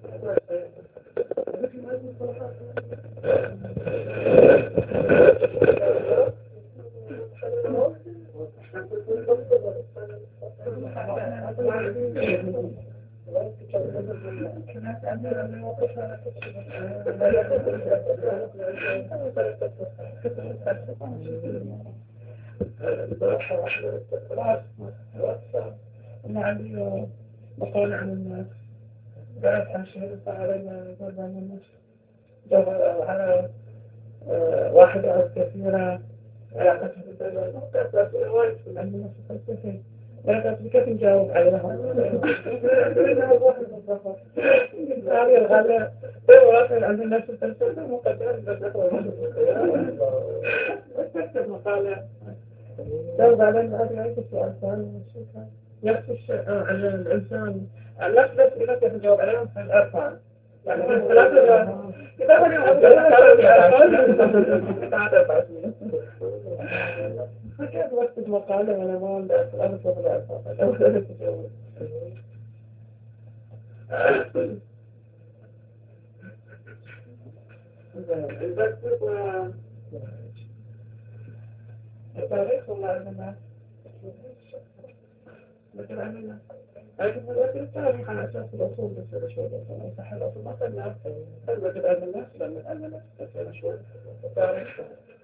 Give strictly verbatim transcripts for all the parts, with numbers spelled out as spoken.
أنا عندي مقالة عن الناس بعد عن شهادة علينا عن الناس على واحدة كثيرة علاقتها بالدولة وايد من عندنا في الفلسفة ولكن كيف نجاوب عليها؟ هذه الغالة ولكن عند الناس في الفلسفة مقدرة بالدولة مقالة جاوب علينا هذه عيدة سؤال ثاني نفس الشيء عن الإنسان نفس الأسئلة كيف نجاوب عليهم في الأرقام يعني في الثلاثة كتابة كيف وقت مقالة وأنا ما عندي أسئلة في الأرقام البكتب التاريخ والله عندنا مثل عملنا لكن دلوقتي التاريخ على أساس الأصول بس شوية مثلا صح الأصول ما كنا مثل عملنا لما عملنا بس شوية التاريخ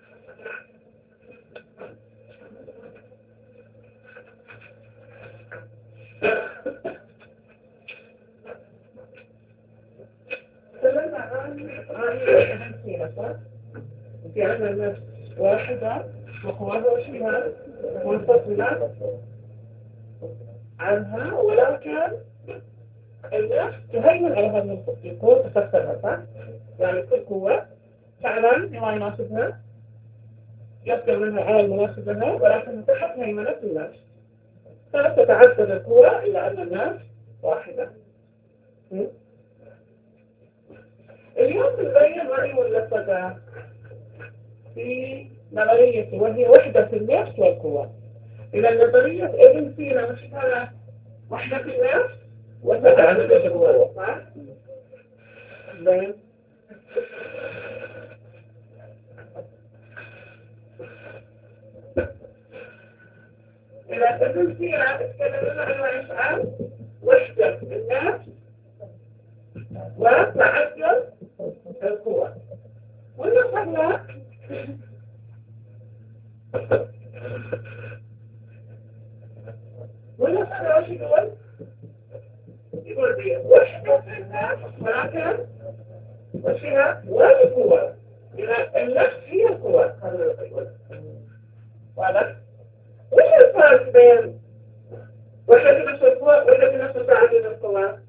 تكلمنا عن عن الأهمية صح؟ في عندنا النفس واحدة وقوادة وشبهات منفصلة عنها ولكن النفس تهيمن على هذه القوة تفسرها صح؟ يعني كل قوة فعلا ما يناسبها يصدر منها على المناسب لها ولكن تحت هيمنة النفس فلا تتعدد القوة إلا أن النفس واحدة. اليوم نبين رأي واللفظة في نظرية وهي وحدة النفس والقوة. إلى نظرية ابن سينا مش هذا وحدة النفس وتعدد القوة صح؟ زين إلى ابن سينا تتكلمون عن إشعار وحدة النفس وتعدد القوة. والنصر والنصر وش يقول؟ يقول دي وحدة النفس ولكن وشها والقوة. إذا النفس هي القوة هذا اللي يقول. واضح؟ وش الفرق بين وحدة نفس القوة وحدة نفس تعدد القوة؟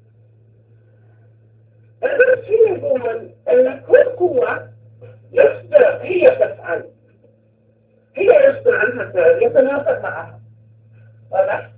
النفس هي القوة أن كل قوة يصدر هي تفعل هي يصدر عنها فعل يتناسب معها. واضح؟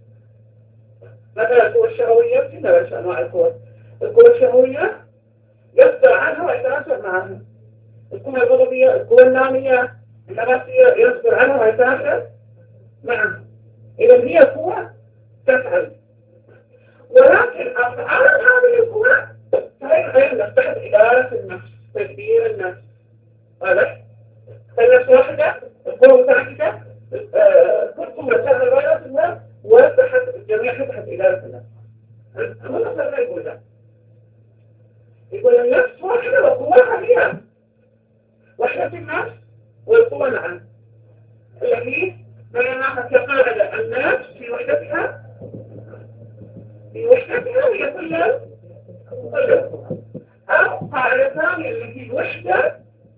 مثلا القوة الشهوية في ثلاث أنواع القوة. القوة الشهوية يصدر عنها ويتناسب معها. القوة الغضبية القوة النامية النفسية يصدر عنها ويتناسب معها. إذا هي قوة تفعل ولكن أفعال هذه القوة فهي غير تحت إدارة النفس تدبير النفس. واضح؟ فالنفس واحدة القوة متعددة كل قوة تفعل غير النفس وتحت الجميع تحت إدارة النفس. هنا صار يقول لا يقول النفس واحدة وقوتها هي وحدة النفس والقوة معا التي بينها كقاعدة النفس في وحدتها في وحدتها هي كل كل أو قاعدة ثانية اللي هي الوحدة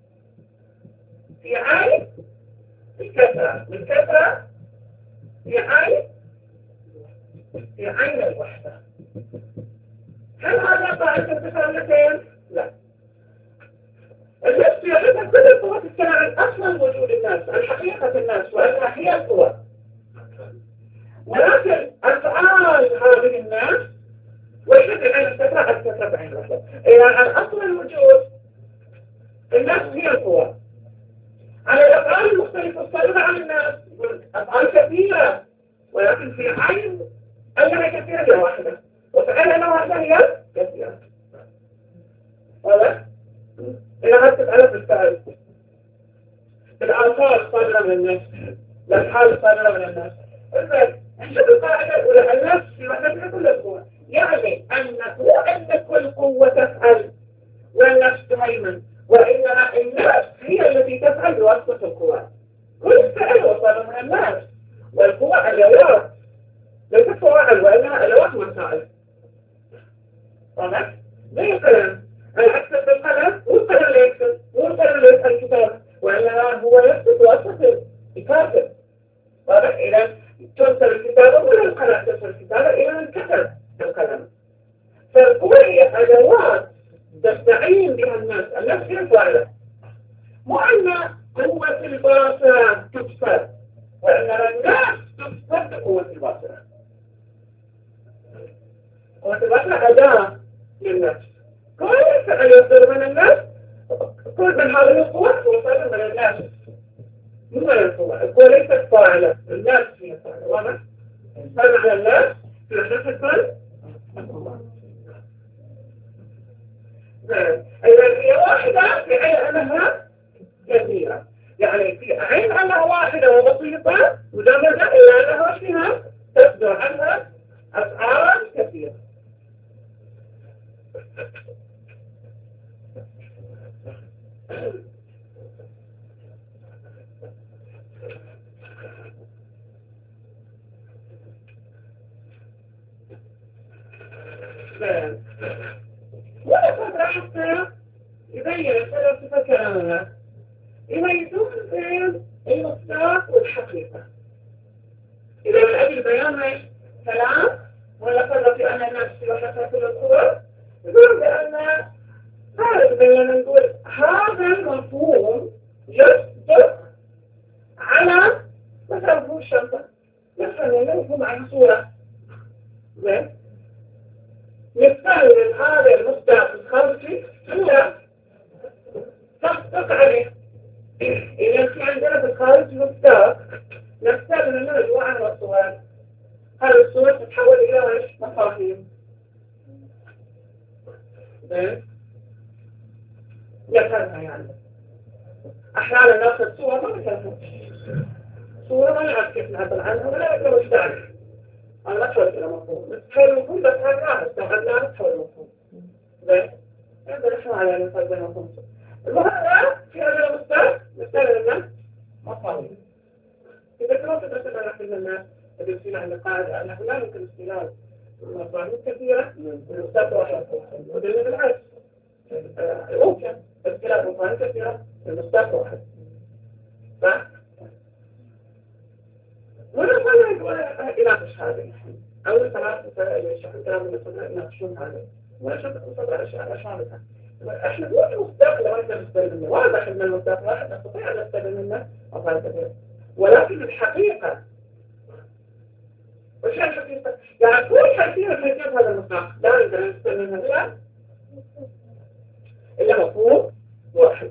في عين الكثرة الكثرة في عين في عين الوحدة. هل هذا قاعدة تفاعلتين؟ لا. النفس يعرفها كل القوى تتكلم عن أصلا وجود الناس عن حقيقة الناس وأنها هي القوى ولكن أفعال هذه الناس وحدة عين الكثرة الكثرة بعين الوحدة. إذا عن أصل الوجود الناس هي القوى على الأفعال المختلفة الصالحة عن الناس أفعال كثيرة ولكن في عين أنها كثيرة هي واحدة وفعلها واحدة هي كثيرة. هذا إذا هتتعرف بالفعل الآثار صادرة من النفس الأفعال صادرة من النفس. نشوف القاعدة الأولى النفس في وحدتها كل القوة، يعني أن مو أن كل قوة تفعل والنفس تهيمن، وإنما النفس هي التي تفعل بواسطة القوى. كل فعل هو صادر من النفس، والقوة أدوات ليست فواعل وإنها أدوات وسائل. واضح؟ زي القلم، أنا أكتب بالقلم والقلم لا يكتب والقلم لا يفعل الكتابة، وإنما هو يكتب بواسطة الكاتب. واضح؟ إذا ترسل الكتابة ولا القلم ترسل الكتابة إذا انكتب القلم. فالقوة هي أدوات تستعين بها الناس. النفس هي الفاعلة، مو أن قوة الباطنة تفسد، وإنما الناس تفسد بقوة الباطنة. قوة الباطنة أداة للنفس. كل فعل يصدر من النفس، كل من هذه القوة يصدر من النفس، مو من القوة. القوة ليست فاعلة، النفس هي فاعلة. واضح؟ فعل على النفس في الأساس الفعل. إذا هي واحدة في عين أنها كثيرة، يعني في عين أنها واحدة وبسيطة مجردة، إلا أنها فيها تصدر عنها أفعال كثيرة. ولقد حتى يبين الفلسفة كلامنا يميزون بين المصداق والحقيقة. إذا من أجل بيان كلام ولقد في أن النفس وحتى كل القوى، يقول بأن هذا بينا نقول هذا المفهوم يصدق على مثلا مفهوم الشمسة، مثلا مفهوم عن صورة زين نستعمل هذا المصداق الخارجي صورة تصدق عليه. إذا في عندنا في الخارج مصداق نستعمل منه أنواع من الصور، هذه الصور تتحول إلى إيش؟ مفاهيم. زين يفهمها يعني أحيانا ناخذ صورة ما نفهمها، صورة ما نعرف كيف نعبر عنها ولا نعرف وش تعني. أنا ما تحول إلى مفهوم، نتحول المفهوم بس هكذا استوعبنا نتحول المفهوم. زين عندنا إحنا على نفس المفهوم. المهم في هذا المستوى نستعمل لنا مفاهيم. إذا كنت تتبع نحن الناس الدرسين عن القاعدة أنه لا يمكن استعمال مفاهيم كثيرة من أستاذ واحد، ودليل بالعكس ممكن استعمال مفاهيم كثيرة من أستاذ واحد. صح؟ ولا يناقش هذا أول ثلاثة يشرح الكلام اللي قلنا يناقشون هذا ولا شرط أصدر أشياء أشاركها. إحنا هو المستقل وأنت نستخدم واضح إن المستقل واحد نستطيع أن نستخدم منه أفعال كثيرة، ولكن الحقيقة وش الحقيقة؟ يعني كل حقيقة حقيقة هذا المستقل لا يمكن أن نستخدم منها إلا إلا مفهوم واحد.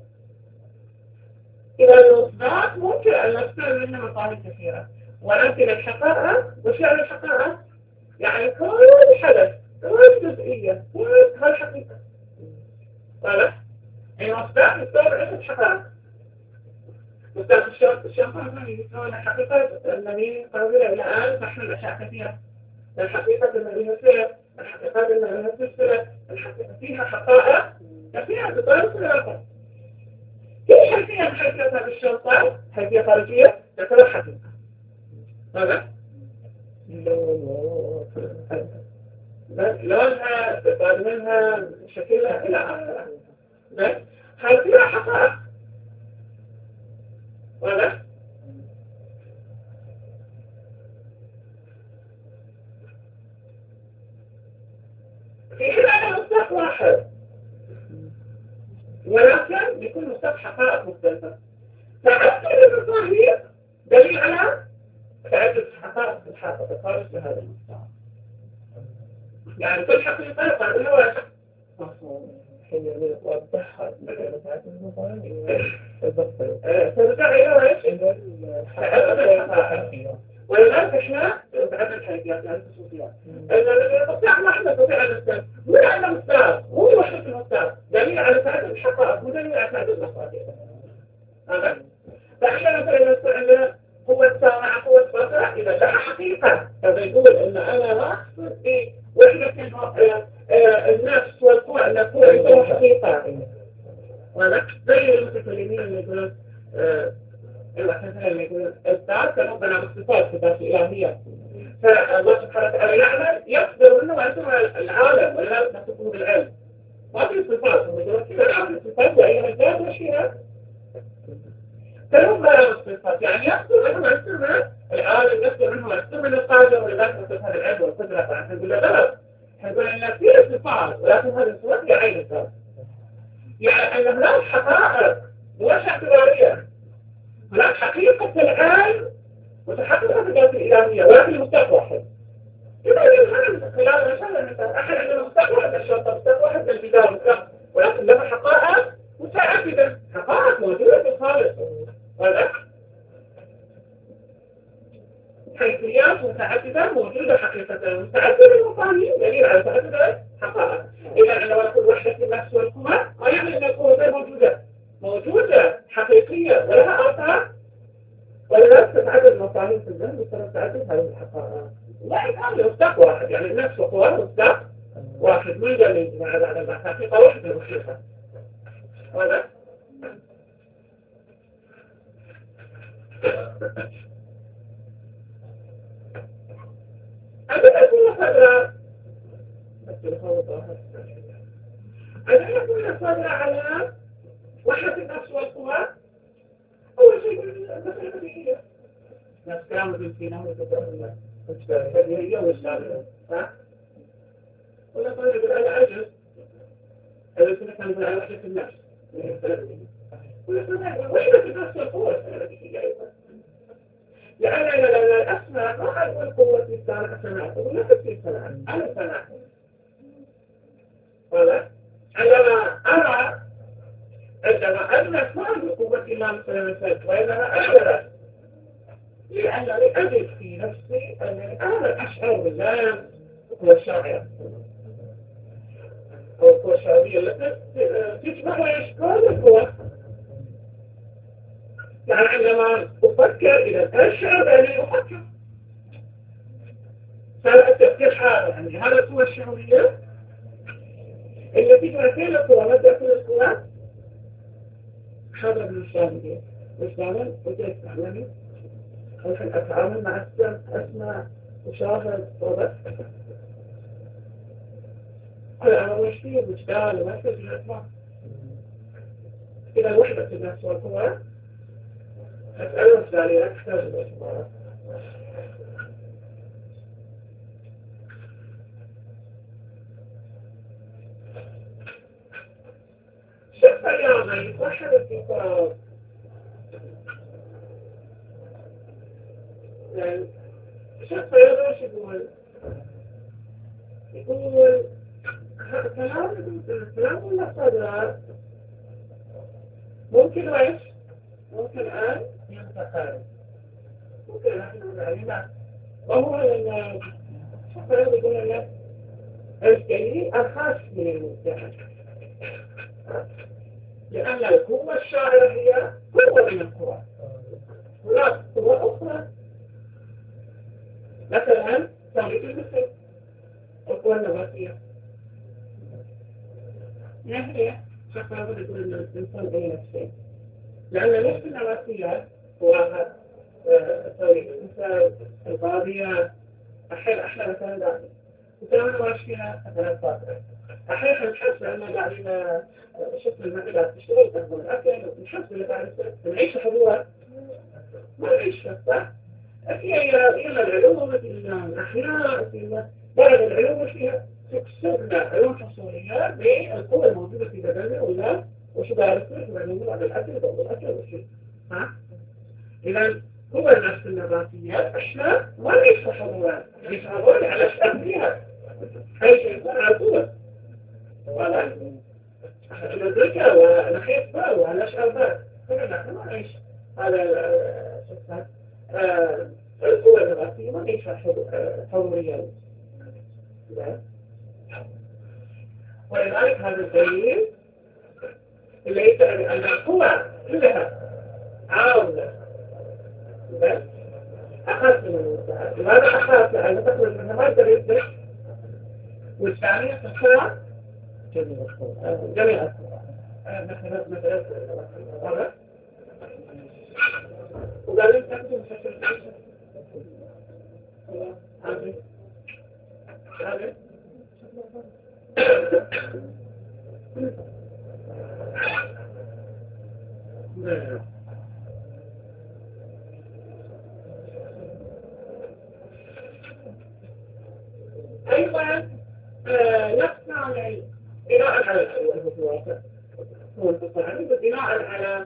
إذا المصداق ممكن أن نستخدم منها مفاهيم كثيرة، ولكن الحقائق وشأن الحقائق يعني كل حدث كل جزئية كل هالحقيقة. واضح؟ المصداق يستوعب عدة حقائق. مصداق الشرط الشرط يستوعب الحقيقة الذي قابلة إلى الآن نحن الأشياء كثيرة. الحقيقة الذي نسير، الحقيقة الذي نسير، الحقيقة فيها حقائق كثيرة تطالب كل الأخر. كل حقيقة من حقيقة الشرطة حقيقة خارجية تعتبر حقيقة. هذا لونها تقال منها شكلها إلى آخره. هل فيها حقائق؟ ولا؟ في حين مصداق واحد ولكن يكون مصداق حقائق مختلفة. تعدد المفاهيم دليل على تعدد حقائق الحقائق خارج لهذا المصداق. يعني كل حقيقة يقال لها واحد مفهوم حين يوضحها فبدأ إلى إيش؟ تعدد الحقائق. ولذلك إحنا تعدد الحقيقات يعني الخصوصيات. المصداق واحد نستطيع أن نستخدم، مو عندنا مصداق، مو وحدة المصداق. دليل على تعدد الحقائق مو دليل على تعدد المصادر. هذا فاحنا مثلا نستعمل قوة سامعة قوة بصر إذا لها حقيقة، هذا يقول إن أنا ما أقصد في وحدة النفس والقوة أن القوة لها حقيقة. وهذا زي المتكلمين اللي يقولون مثلا يقولون الذات ربنا بالصفات صفات الإلهية، فالله سبحانه وتعالى يعمل يقدر منه وينتم العالم ولا نصفه بالعلم. ما في صفات، هم يقولون كذا العالم صفات وأي الذات وشيئا فهم لا الصفات، يعني يقدر منه وينتم العالم، يقدر منه وينتم القادر ولذلك نصف هذا العلم والقدرة. فنقول له لا، نقول إن في صفات ولكن هذه الصفات هي عين الذات، يعني أن هناك حقائق مش اعتبارية، هناك حقيقة العالم وتحقق الذات الإلهية ولكن مستوى واحد. إذا يمكن خلال مثلا أحد عندنا مستوى واحد الشرطة مستوى واحد من البداية، ولكن لها حقائق متعددة، حقائق موجودة في الخالق، ولا حيثيات متعددة موجودة حقيقة متعددة المفاهيم دليل على تعدد حقائق. إذا عندما نقول وحدة النفس والقوة ما يعني أن القوة غير موجودة، موجودة حقيقية ولها آثار، ولذلك تتعدد المفاهيم في الذهن بسبب تعدد هذه الحقائق. لا يكون مصداق واحد، يعني النفس والقوة مصداق واحد من جميع على حقيقة واحدة مخلصة. هذا أنا أقول هذا أنا أقول هذا على وحدة النفس والقوة. أول شيء المسألة البديهية، نفس كلام ابن سينا والبديهية البديهية والشاملة، ها؟ ولا طيب يقول أنا أجل هذا كنا كان يقول على وحدة النفس ولا طيب وحدة النفس والقوة المسألة البديهية أيضا، لأن الأسماء ما أقول قوة الإنسان أسماء، أقول لا تكفي سماء أنا سماء. هذا عندما أرى عندما أدرك ما عندي قوة إلا مثل مثل وإنما أشعر، لأنني أجد في نفسي أنني أنا أشعر بالله هو الشاعر أو القوة الشعرية التي تشبه ويشكال القوة. يعني عندما أفكر إذا أشعر بأني أفكر فهذا التفكير حاضر عندي، هذا القوة الشعورية التي تمثل القوة. ماذا تكون القوة؟ حاضر بالشعورية والشعور وكيف تعلمي ممكن أتعامل مع السمع، أسمع، أشاهد، وبس. هذا أنا مش فيه وجدان ومركز الأسماء. إذا وحدة النفس والقوة أسأله الثانية أحتاج الأسماء. شخص أيامي وحد الكتاب يعني شخص أيامي وش يقول؟ يقول كلام الكلام والمصادر ممكن وإيش؟ ممكن أن ينتقل، ممكن أن نقول وهو أن شخص أيامي يقول لك الجليل الخاص من الممتحن، لأن القوة الشاعرة هي قوة من القوى، هناك قوة أخرى مثلا تملك المثل القوة النباتية. ما هي؟ شخص يقول أن الإنسان بين نفسين، لأن نفس النباتيات قواها تسوي مثل القاضية أحيانا أحنا مثلا داخل وكلامنا ماشي فيها مثلا فاترة أحيانا نحس أننا قاعدين شفنا المعدات تشتغل تنظم الأكل ونحس اللي قاعد نعيش حضورها ما نعيش صح؟ هي إلا العلوم مثل الأحياء في بعض العلوم فيها تكسبنا علوم حصولية بالقوة الموجودة في بدننا ولا وشو بعرفه العلوم على الأكل وضع الأكل والشيء ها؟ إذا هو نفس النباتيات احنا ما نعيش حضورها نعيش حضورها على أشياء فيها أي شيء يكون على طول ولا ندركها ونخيط بها ونشعر بها كنا نحن ما نعيش على شخصات القوة النباتية ما نعيش حضوريا ولذلك هذا الدليل اللي يتعني أن القوى كلها عاوزة بس أخذت من المساعد. لماذا أخذت؟ لأن تخرج منها ما يقدر يثبت، والثانية تختار جميع القوى جميع القوى. مثلا مثلا هذا وبعدين تكتب بشكل هذا هذا أيضا نصنع بناء على هو التصاعد بناء على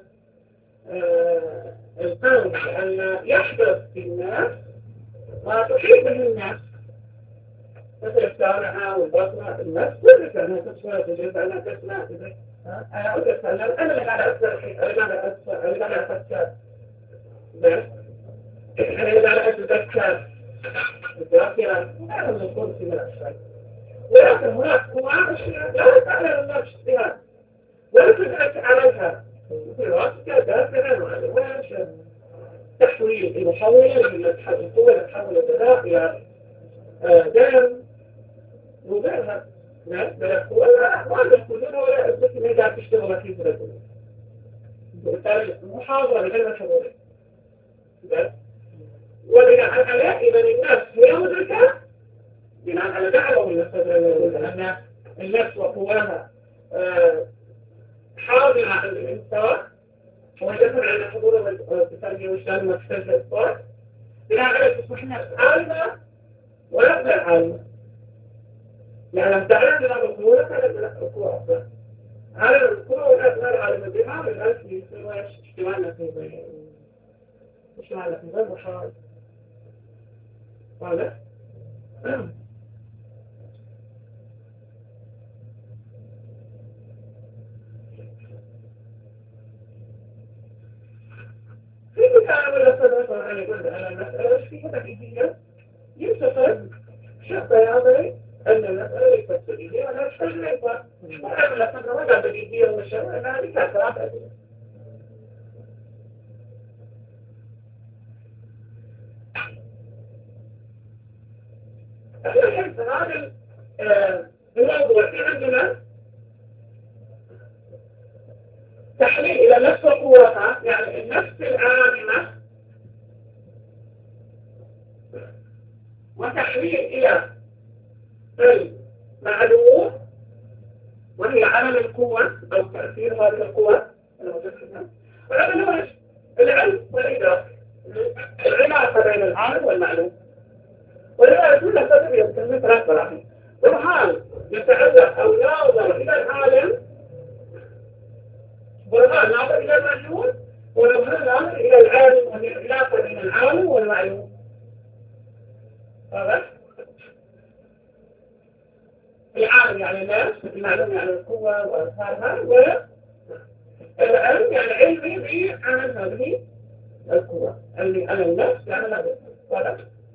القول أن يحدث في الناس ما تحيط به الناس مثل السارعة والبصرة الناس كل أنها تسمع تجد أنها تسمع أنا أقول لك أنا أنا اللي قاعد أكثر أنا قاعد أكثر أنا قاعد أفكر بس أنا اللي قاعد أتذكر الذاكرة هذا من القدس من الأشياء، ولكن هناك هناك أشياء لا تعلم الناس اجتهاد ولا تدرك عليها في راسك ذاكرة وعلمها تحويل المحولة من القوة تحول الغذاء إلى دم وغيرها ناس ولا ما يقولون ولا أثبت إنه قاعد تشتغل في بلده وبالتالي محاضرة غير مشهورة بس وبناء على إذا الناس هي مدركة بناء على دعوة من أن النفس وقواها حاضرة عند الإنسان ويدفع على حضور التربية والشأن مكتسب الإصبار بناء على تصبح النفس عالمة ولا غير عالمة يعني تعلم لنا بالقوة تعلم لنا بالقوة أفضل عالم القوة ولا غير عالم الدماغ الناس يسوي اشتمالنا في ذلك اشتمالنا في ذلك وحاول هذا في مثال ولا صدق عن يقول أنا المسألة مش فيها تكيفية يمسك شخص يعمل أن المسألة ليست تكيفية ولا مش تجربة وأنا لا صدق ولا تكيفية ولا شيء أنا هذه كثرات أدوية الحين هذا الموضوع في عندنا تحليل إلى نفس قوتها يعني النفس العامة وتحليل إلى المعلوم وهي عمل القوة أو تأثير هذه القوة وهذا هو العلم والإدراك العلاقة بين العالم والمعلوم ولذلك كل فترة يمكن ثلاث مراحل برهان يتعلق أو ينظر إلى العالم برهان ناظر إلى المعلوم ولبرهان ناظر إلى العالم وهي العلاقة بين العالم والمعلوم هذا العالم يعني الناس المعلوم يعني القوة وأسهارها والعلم يعني علمي بعمل هذه القوة اللي أنا النفس يعني هذا هذا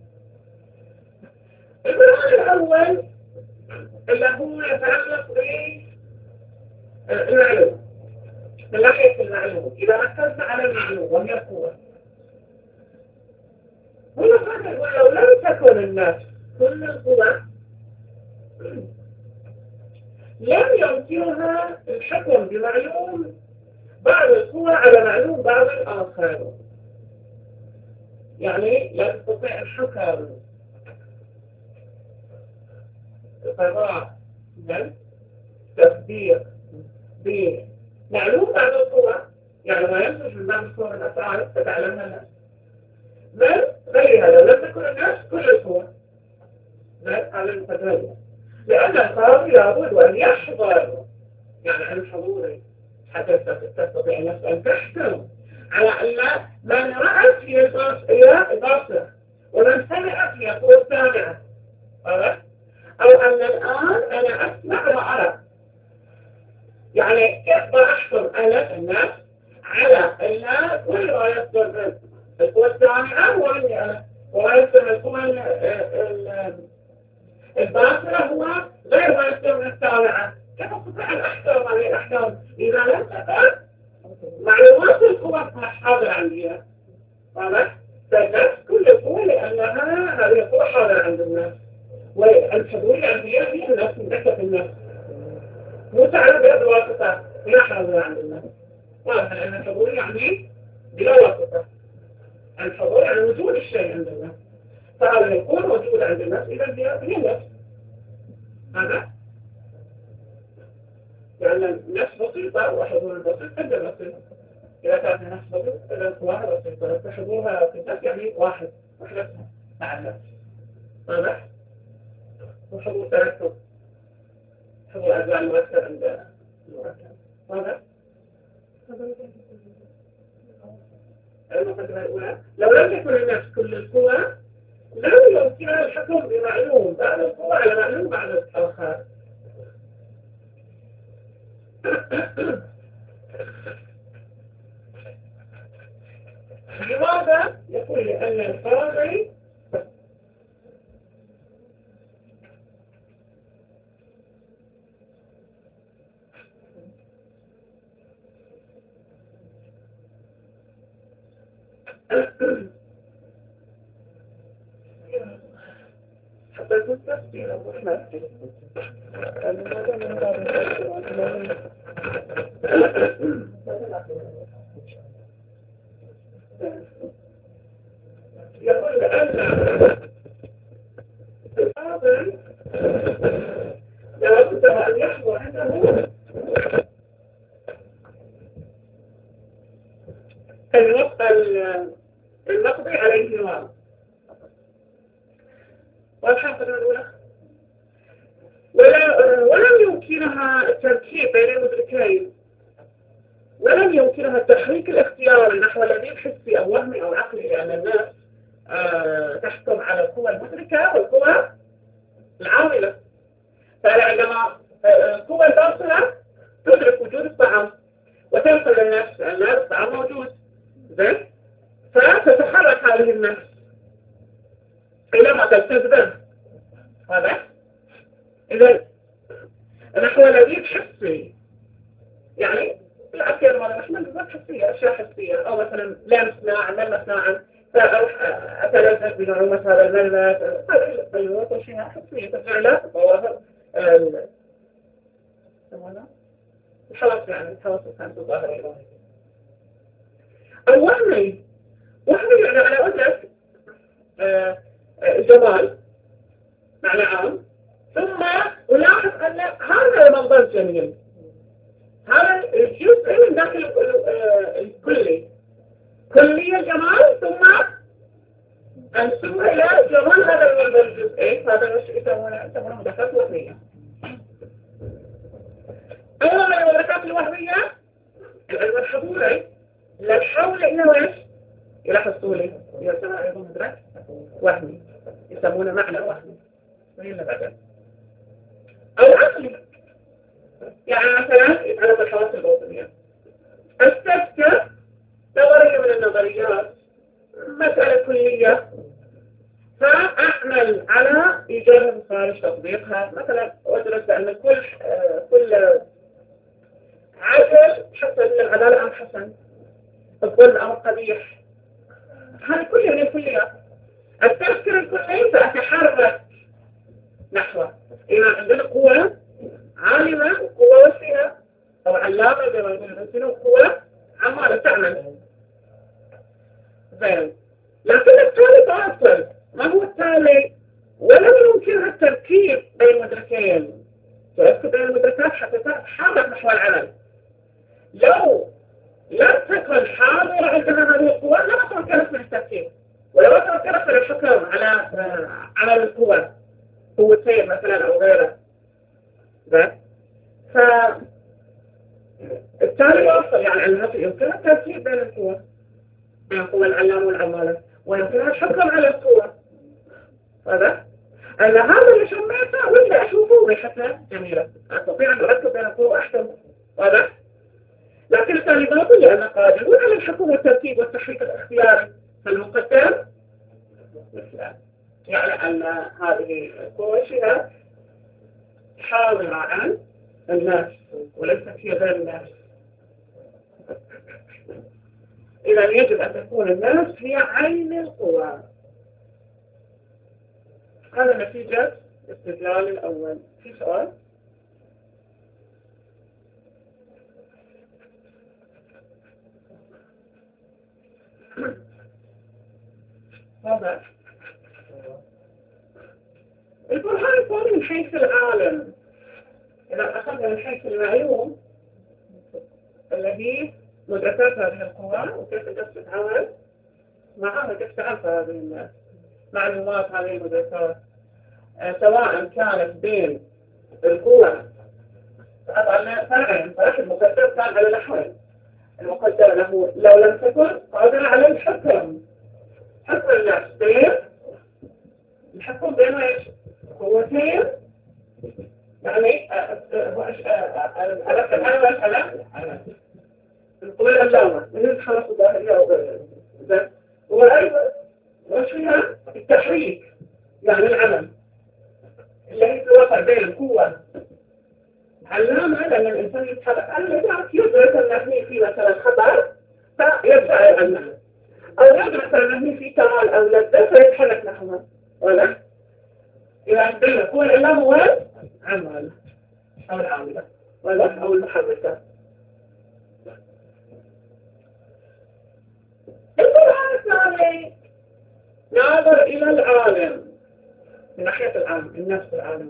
البرهان الأول اللي هو يتعلق بالمعلوم من ناحية المعلوم إذا ركزنا على المعلوم وهي القوة هنا قال ولو لم تكن الناس كل القوة لم يمكنها الحكم بمعلوم بعض القوة على معلوم بعض الآخر يعني لا تستطيع الحكم قضاء بل تفدير بمعلوم بعض القوة يعني ما ينتج من بعض القوة من أفعال تتعلمها الناس بل غيرها لو لم تكن الناس كل القوة بل على المتغير لأن القاضي لابد أن يحضر يعني عن حضوره حتى تستطيع الناس أن تحكم على أن من رأت هي الباصرة ومن سمعت هي القوة السامعة أو أن الآن أنا أسمع وأرى يعني كيف أحكم على الناس على الناس كل ما يصدر من القوة السامعة ومني أنا وما يصدر من القوة الباصرة هو غير ما يصدر من السامعة كما تطلع الأحكام على الأحكام إذا لم تقع معلومات القوى حاضرة عندي واضح؟ فالناس كل القوى لأنها هذه القوى حاضرة عند الناس والحضور العندية هي الناس من أكثر الناس مو تعرف بهذه الواسطة لا حاضرة عند الناس واضح لأن الحضور يعني بلا واسطة الحضور يعني وجود الشيء عند الناس فهذا يكون موجود عند الناس إذا هي الناس هذا لأن الناس بسيطة وحضور البسيط قد بسيط إذا كانت الناس بسيطة إذا واحد بسيطة فحضورها في الناس يعني واحد واحد مع الناس واضح؟ وحضور تركب حضور أجزاء المؤثر عند المركب واضح؟ المقدمة الأولى لو لم تكن الناس كل القوى لم يمكنها الحكم بمعلوم بعد القوى على معلوم بعد الآخر لماذا؟ يقول لأن الفاضل حتى يكون تفسير أبو أحمد الموضوع من بعض يقول لأن الفاضل لابد أن يحضر عنده المقضي عليه الواو والحافظ الأولى ولم يمكنها التركيب بين المدركين ولم يمكنها التحريك الاختياري نحو الذي الحسي أو وهمي أو عقلي لأن الناس آه تحكم على القوى المدركة والقوى العاملة فعندما القوى الباطنة تدرك وجود الطعام وتنقل للنفس أن الطعام موجود زين فتتحرك هذه النفس إلى ما تلتزم هذا إذا نحو الذي الحسي يعني الأكل مرة نحن نقول حسية أشياء حسية أو مثلا لمسنا عملنا ناعم فأروح أتلذذ بنعومة هذا الملمس هذه البيوت وشيء حسية ترجع له ظواهر الحواس يعني الحواس كانت ظاهرة الوهمي وهمي يعني أنا أقول لك جمال معنى عام ثم ألاحظ أن هذا المنظر جميل هذا الجزء من داخل الكلي كلية جمال ثم أنسوه إلى جمال هذا المنظر الجزئي هذا الشيء يسمونه مدركات وهمية أيضا من المدركات الوهمية العلم الحضوري لا الحول إنه إيش يلاحظوا لي يسمى أيضا مدرك وهمي يسمونه معنى وهمي وهي اللي بعدين أو عقلي يعني مثلا على الحواس الباطنية استذكر نظرية من النظريات مسألة كلية فأعمل على إيجابها خارج تطبيقها مثلا أدرك بأن كل كل عدل حتى العدالة أم حسن الظلم أم قبيح هذه كلها من الكليات التذكر الكلي فأتحرك نحوه إذا عندنا قوة عالمة وقوة وسيلة أو علامة بما يقولون وقوة عمالة تعمل زين لكن التالي باطل ما هو التالي ولم يمكنها التركيب بين المدركين تركب بين المدركات حتى تحرك نحو العمل لو لم تكن حاضرة عندنا هذه القوة لما تمكنت من التركيب ولو تمكنت من الحكم على عمل القوة قوتين مثلا أو غيره ف التالي واصل يعني أنها يمكنها التركيب بين القوى بين القوى العلامة والعمالة ويمكنها الحكم على القوى هذا أن هذا اللي سميته واللي أشوفه بشكل جميلة أستطيع أن أركب بين القوى أحسن هذا لكن التالي باطل لأن قادرون على الحكم والترتيب والتحريك الاختياري فالمقدم يعني أن هذه القوى شيئا حاضرة عن الناس وليست هي غير الناس. إذا يجب أن تكون الناس هي عين القوى. هذا نتيجة الاستدلال الأول. في سؤال؟ هذا البرهان الثاني من حيث العالم. إذا أخذنا من حيث المعلوم الذي مدرسات هذه القوى وكيف تتعامل معها، كيف تعرف هذه المعلومات هذه المدرسات، سواء كانت بين القوى. طبعا فرعين، فرع المقدر كان على نحوين. المقدر له لو لم تكن قادر على الحكم، حكم النفس بين الحكم بين ايش؟ قوتين، يعني ألف الأول ألف القوى العلامة من الخلق الظاهرية وغيرها. وأيضا وشها التحريك، يعني العمل اللي هي الوقع بين القوة علامة، لأن الإنسان يتحرك الذي يدرك أنه في مثلا خبر فيرجع عنه، أو يدرك أنه في كمال أو لذة فيتحرك نحوه، ولا؟ إذا بين القوة العلامة والعمل أو العاملة، ولا؟ أو المحركة. القرآن الثاني ناظر إلى العالم من ناحية العالم، النفس العالمة.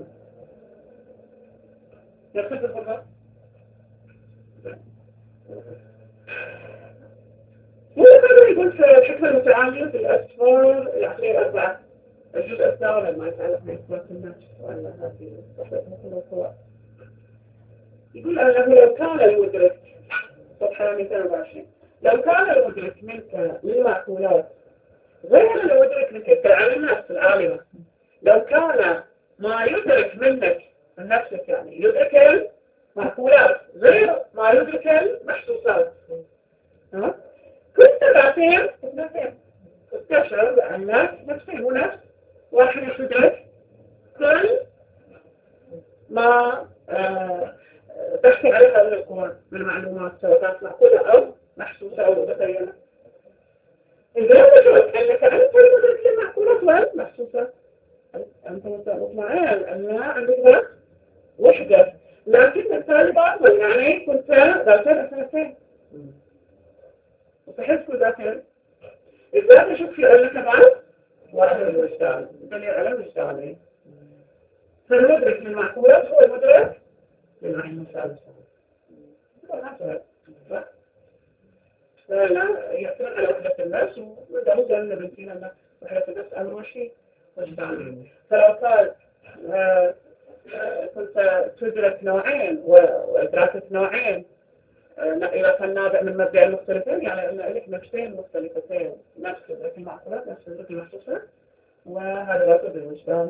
يقصد الفقر؟ وهذا يقول في الحكمة المتعاملة في الأسفار العقلية الأربعة، الجزء الثاني ما يتعلق بإثبات النفس وأن هذه صفحة مثل القوى. يقول أنه لو كان المدرك، صفحة مئتين وعشرين، لو كان المدرك منك للمعقولات غير المدرك منك كعلم النفس العالمة، لو كان ما يدرك منك من نفسك، يعني يدرك المعقولات غير ما يدرك المحسوسات، كنت بعثين كنت تشعر بأنك نفسين ونفس واحد يدرك كل ما آه تحكي عليها من القوى من المعلومات، سواء كانت معقولة أو محسوسة أو بطريقة. إذا وجدت أنك أنت تدرك المعقولات والمحسوسات، أنت مطمئن أن عندك وحدة، لكن التالي بعض يعني كنت ذاكر أساسين وتحس ذاكر. إذا تشوف في أنك بعض واحد من الاشتغال الدنيا على الاشتغالين، فالمدرك من المعقولات هو المدرك للمحسوسات. لا لا يعتمد على وحدة النفس، وده هو قال لنا بنتين أن وحدة النفس أمر وشيء وجدان. فلو قال آه آه كنت تدرك نوعين وإدراكة نوعين، آه إذا كان نابع من مبدأ مختلفين، يعني أن لك نفسين مختلفتين، نفس إدراك المعقولات نفس إدراك المحسوسات، وهذا لا تدري وجدان.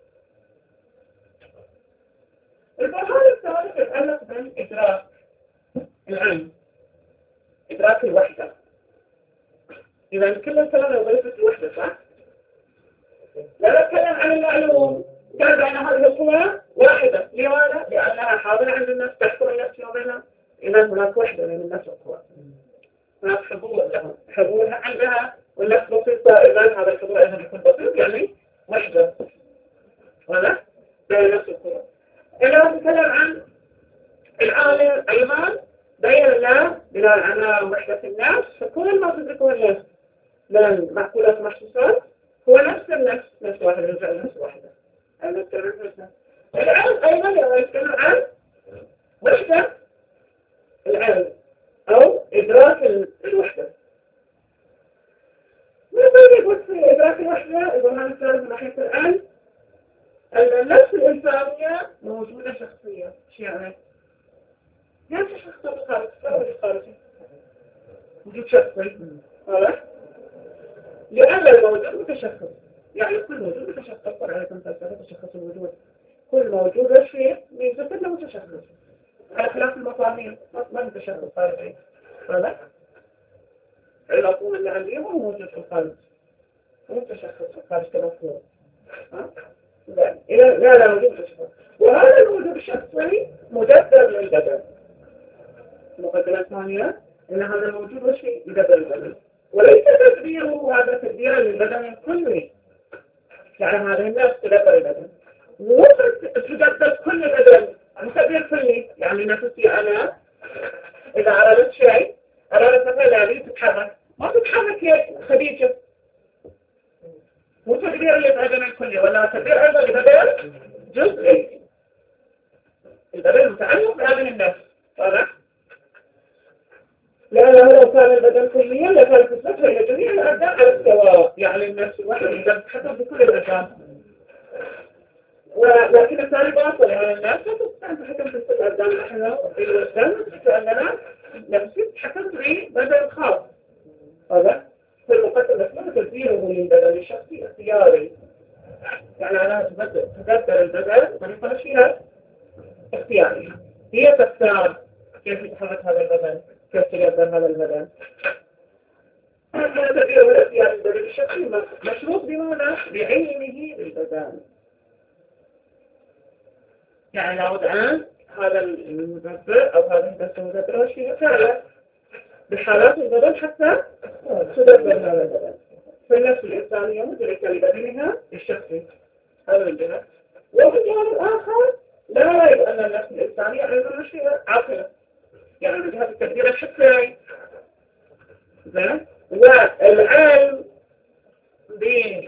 البرهان الثالث يتعلق بالإدراك العام، إدراك الوحدة. إذا كل الكلام يضيف الوحدة، صح؟ لا نتكلم عن المعلوم كان بين هذه القوى واحدة، لماذا؟ لأنها حاضرة عند الناس، تحكم الناس وبينها. إذا هناك وحدة بين الناس والقوى، هناك حضور لهم، حضورها عندها والناس بسيطة. إذا هذا الحضور أيضا يكون بسيط، يعني وحدة، ولا؟ بين الناس والقوى. إذا نتكلم عن العالم أيضا بين الله بناء على وحدة الناس، فكل ما تدركه الناس من معقولات محسوسات هو نفس النفس، نفس واحد يرجع لنفس واحدة. العلم أيضا يتكلم عن وحدة العلم أو إدراك الوحدة. ماذا يقول في إدراك الوحدة؟ إذا ما نتكلم من ناحية العلم، أن النفس الإنسانية موجودة شخصية. شو يعني؟ يعني شخصية بالخارج، لا بالخارجي وجود شخصي، واضح؟ لأن الموجود متشخص، يعني كل موجود متشخص. أكبر عليكم فلسفة تشخص الوجود، كل موجود شيء يثبت له متشخص، على خلاف المفاهيم ما متشخص خارجي، واضح؟ العقول اللي عندي هو موجود في الخارج، هو متشخص في الخارج كمفهوم. لا لا لا, لا وجود الشخص. وهذا الوجود الشخصي مدبر للبدن. المقدمة الثانية أن هذا الموجود وش يدبر البدن، وليس تدبيره هذا تدبيرا للبدن الكلي. يعني هذه النفس تدبر البدن، مو تدبر كل البدن، تدبير كلي. يعني نفسي أنا إذا أردت شيء، أردت مثلا هذه تتحرك، ما تتحرك يا خديجة، مو تدبير للبدن الكلي، ولا تدبير أيضا للبدن جزئي. البدن متعلق بهذه النفس. واضح؟ لا لا لو كان البدن كليا لكانت نسبتها إلى جميع الأبدان على السواء. يعني النفس الواحد تتحكم بكل الأبدان، ولكن الثاني باطل. يعني الناس لا تستطيع أن تتحكم في كل الأبدان. نحن بالوجدان لأننا نفسي تتحكم في بدن خاص. هذا في المقدمة اسمها تدبيره للبدن الشخصي اختياري. يعني أنا تدبر البدن طريقة فيها اختياري، هي تختار كيف يتحرك هذا البدن، كيف تدبر هذا البدن. هذا تدبيره الاختياري للبدن الشخصي مشروط بماذا؟ بعلمه بالبدن. يعني لابد أن هذا المدبر أو هذا الدرس المدبر هو شيء فعلا بحالات البدن حتى تدبر هذا البدن. فالنفس الإنسانية مدركة لبدنها الشخصي، هذا من جهة. وفي الجانب الآخر لا ريب أن النفس الإنسانية أيضا شيء عاقلة، يعني من جهة التدبير الشخصي. والعلم بهذه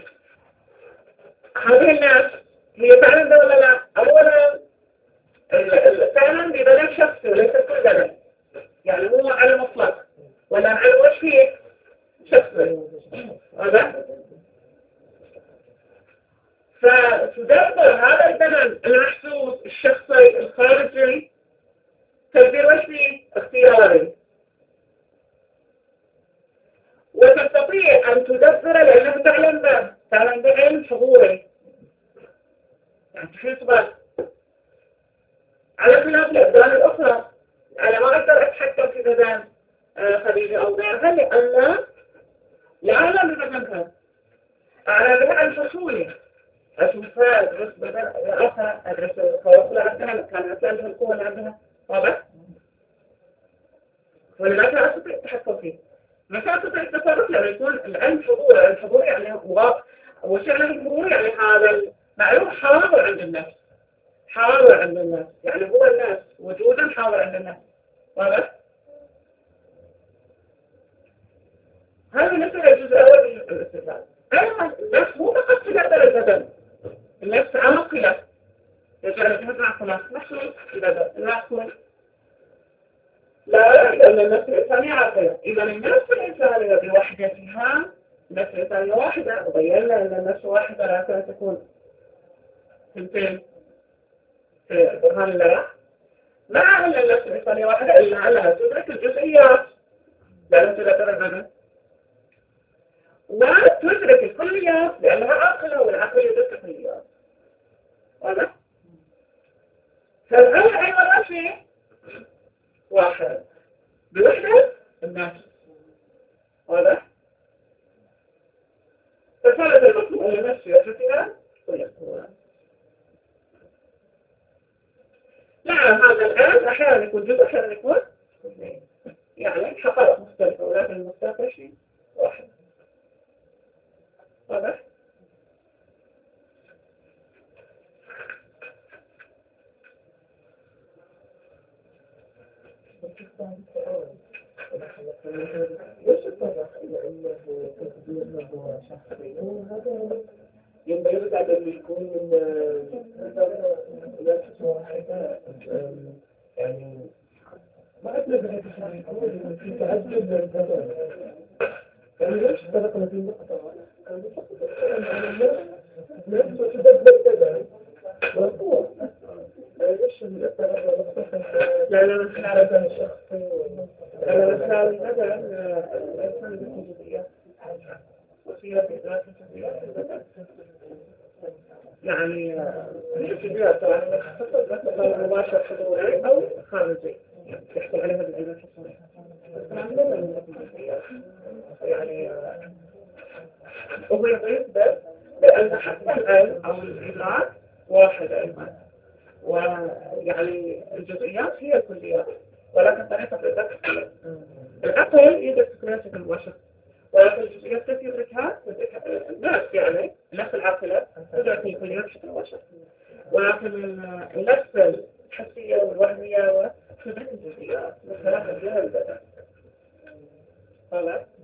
النفس هي فعلا ولا لا؟ أولا فعلا ببدن شخصي وليس كل بدن، يعني مو على مطلق، ولا على وش فيه شخصي. هذا فتدبر هذا البدن المحسوس الشخصي الخارجي تدبير وش فيه اختياري، وتستطيع أن تدبر لأنه تعلم به تعلم بعلم حضوري. يعني تحيط به على خلاف الأبدان الأخرى. أنا ما أقدر أتحكم في بدن خديجة أو غيرها لأن لا أعلم ببدنها، أعلم بها عن فصولي. أشوفها أدرس بدن آخر، أدرس فواصل عندها، كان عندها القوة اللي عندها. واضح؟ ولذلك لا أستطيع التحكم فيه. متى أستطيع التصرف لما يكون العلم حضور. الحضور يعني واقع، وشأن الحضور يعني هذا المعلوم حاضر عند النفس، حاضر عند الناس، يعني هو الناس وجودا حاضر عند الناس. واضح؟ هذا مثل الجزء الأول من الاستدلال. أيضا النفس مو فقط تدبر البدن، النفس عاقلة، يجعل جهد عقلة نحن البدن العقل. لا لأن النفس الإنسانية عاقلة. إذا النفس الإنسانية بوحدتها، النفس الإنسانية واحدة، وبينا أن النفس واحدة لا تكون تنتين في برهان الله، مع أن النفس الإنسانية واحدة إلا أنها تدرك الجزئيات لأنها تدبر البدن، وتدرك الكليات لأنها عاقلة، والعقل يدرك الكليات. واضح؟ فالعقل أيضا شيء واحد بوحدة النفس. واضح؟ فصارت المطلوب أن النفس يحدثها ويكون. نعم هذا الآن أحيانا يكون جزء، أحيانا يكون يعني حقائق مختلفة، ولكن المختلفة شيء واحد. واضح؟ وش الطرق إلى أنه تقدير هو شخصي؟ هذا ينبغي بعد أن يكون من نفس واحدة، يعني ما أدري بهذا الشيء أول في تعدد للبدن. يعني ليش اتفقنا في النقطة؟ نفس تدبر البدن والقوة. ليش لا لا نحن على بدن الشخصي، لا نحن على البدن الإنسان بالجزئيات وفيها بإدراك الجزئيات البدن. يعني الجزئيات طبعا تخصص مثلا مباشر حضوري أو خارجي يحصل عليها بالعلم الحصولي. يعني وهو يضيف بس حتى العلم أو الإدراك واحد أيضا، ويعني الجزئيات هي الكليات، ولكن طريقة الإدراك تختلف. العقل يدرك كليات البشر، ولكن الجزئيات التي يدركها الناس، يعني النفس العاقلة تدرك الكليات بشكل مباشر، ولكن النفس الحسية والوهمية وتدرك الجزئيات من خلال الجهة البدن. طيب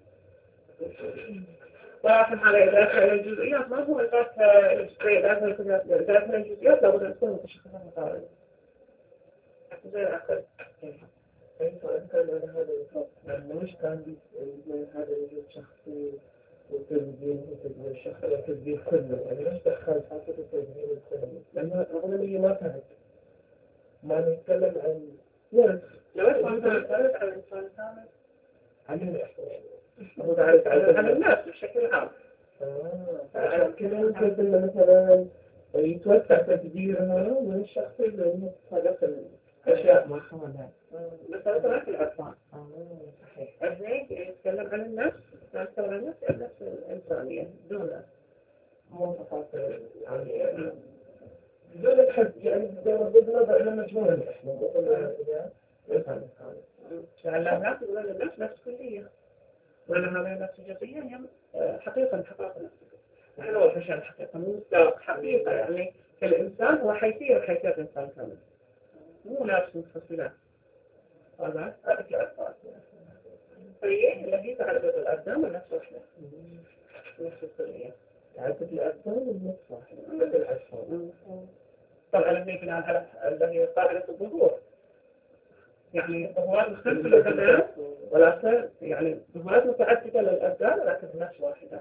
ولكن على إضافة إلى الجزئيات ما هو إضافة إضافة إضافة الجزئيات لابد أن تكون متشخصة مقارنة زي العقل. أنت أذكر أن هذا الخط مش كان هذا الوجود شخصي وتسجيل وتسجيل الشخص والتسجيل كله، يعني مش دخل حتى التسجيل الكلي، لأن الأغلبية ما كانت ما نتكلم عن نفس لو أنت نتكلم عن الإنسان كامل عن الإحساس عن الناس بشكل عام. آه كده ممكن مثلا يتوسع تقديرها من الشخص اللي هذا الأشياء ما خمدها مثلا في الأطفال أبنائك يتكلم عن النفس، يتكلم عن النفس النفس الإنسانية دون مواصفات يعني دون الحد، يعني بغض النظر إلى مجموعة الأحلام وقلنا إذا يفهم لأن الناس يقولون النفس نفس كلية، وأن هذا نفس جزئية هي حقيقة حقيقة نفسك. نحن هو فشل الحقيقة مو حقيقة، يعني كالإنسان هو حيثية حيثية الإنسان كامل، مو نفس متصلة. هذا هذا الأساس. هي اللي هي تعدد الأبدان ونفس واحدة نفس الكلية. تعدد الأبدان ونفس واحدة مثل الأجسام. طبعا اللي بناء على اللي هي قاعدة الظهور، يعني ظهورات مختلفة للأبدان، ولكن يعني ظهورات متعددة للأبدان ولكن بنفس واحدة.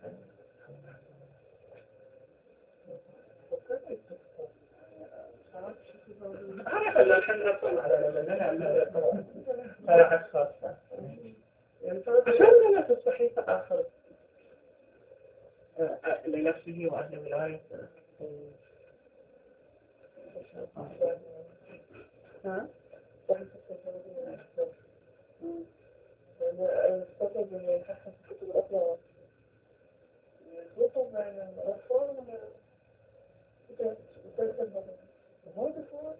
هذا خلنا الحين نطلع على لنا فرع خاصة عشان لا تصحيح آخر لنفسه وأهل ولاية. ها؟ أنا أستطيع أن يحسن في كتب الأطلاق يخلطوا بين الأطفال وكتب الأطلاق وهذا هو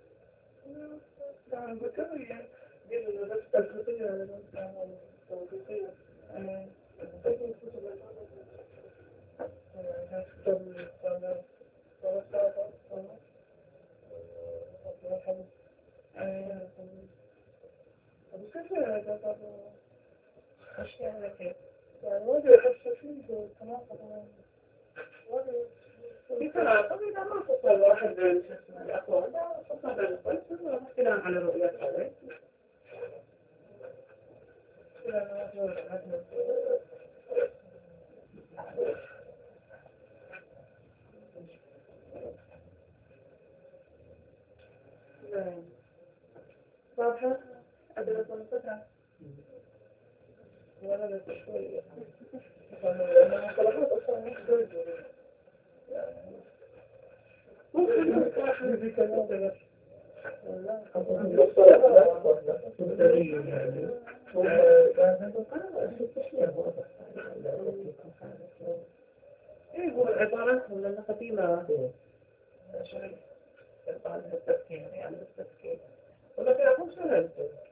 يعني بكرة يعني دي نفس التلفزية يعني التلفزية أنا أستطيع كتب الأطلاق يعني كتب الأطلاق ورسالة الأطلاق وحدث أبو كيف هذا أشياء لك يعني وجه يحس فيه تناقض بكرة طبعا ما تصل واحد من الأقوال لا تصل بين القلب ثم اختلاف على رؤية هذا واضحة أدرس الفترة ولا لا شوية أنا مصطلحات أصلا مش درجة ممكن واحد في كلام بس لا إيه هو العبارات من القديمة شغل عن التفكير يعني التفكير ولكن أقول سهل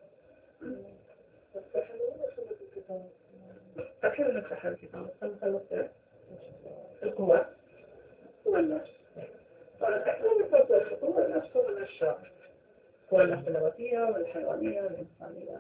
أحيانا نفتح الكتاب خلصت القوة هو النفس فأحيانا نفتح هو النفس هو النشاط هو النفس النباتية والحيوانية والإنسانية.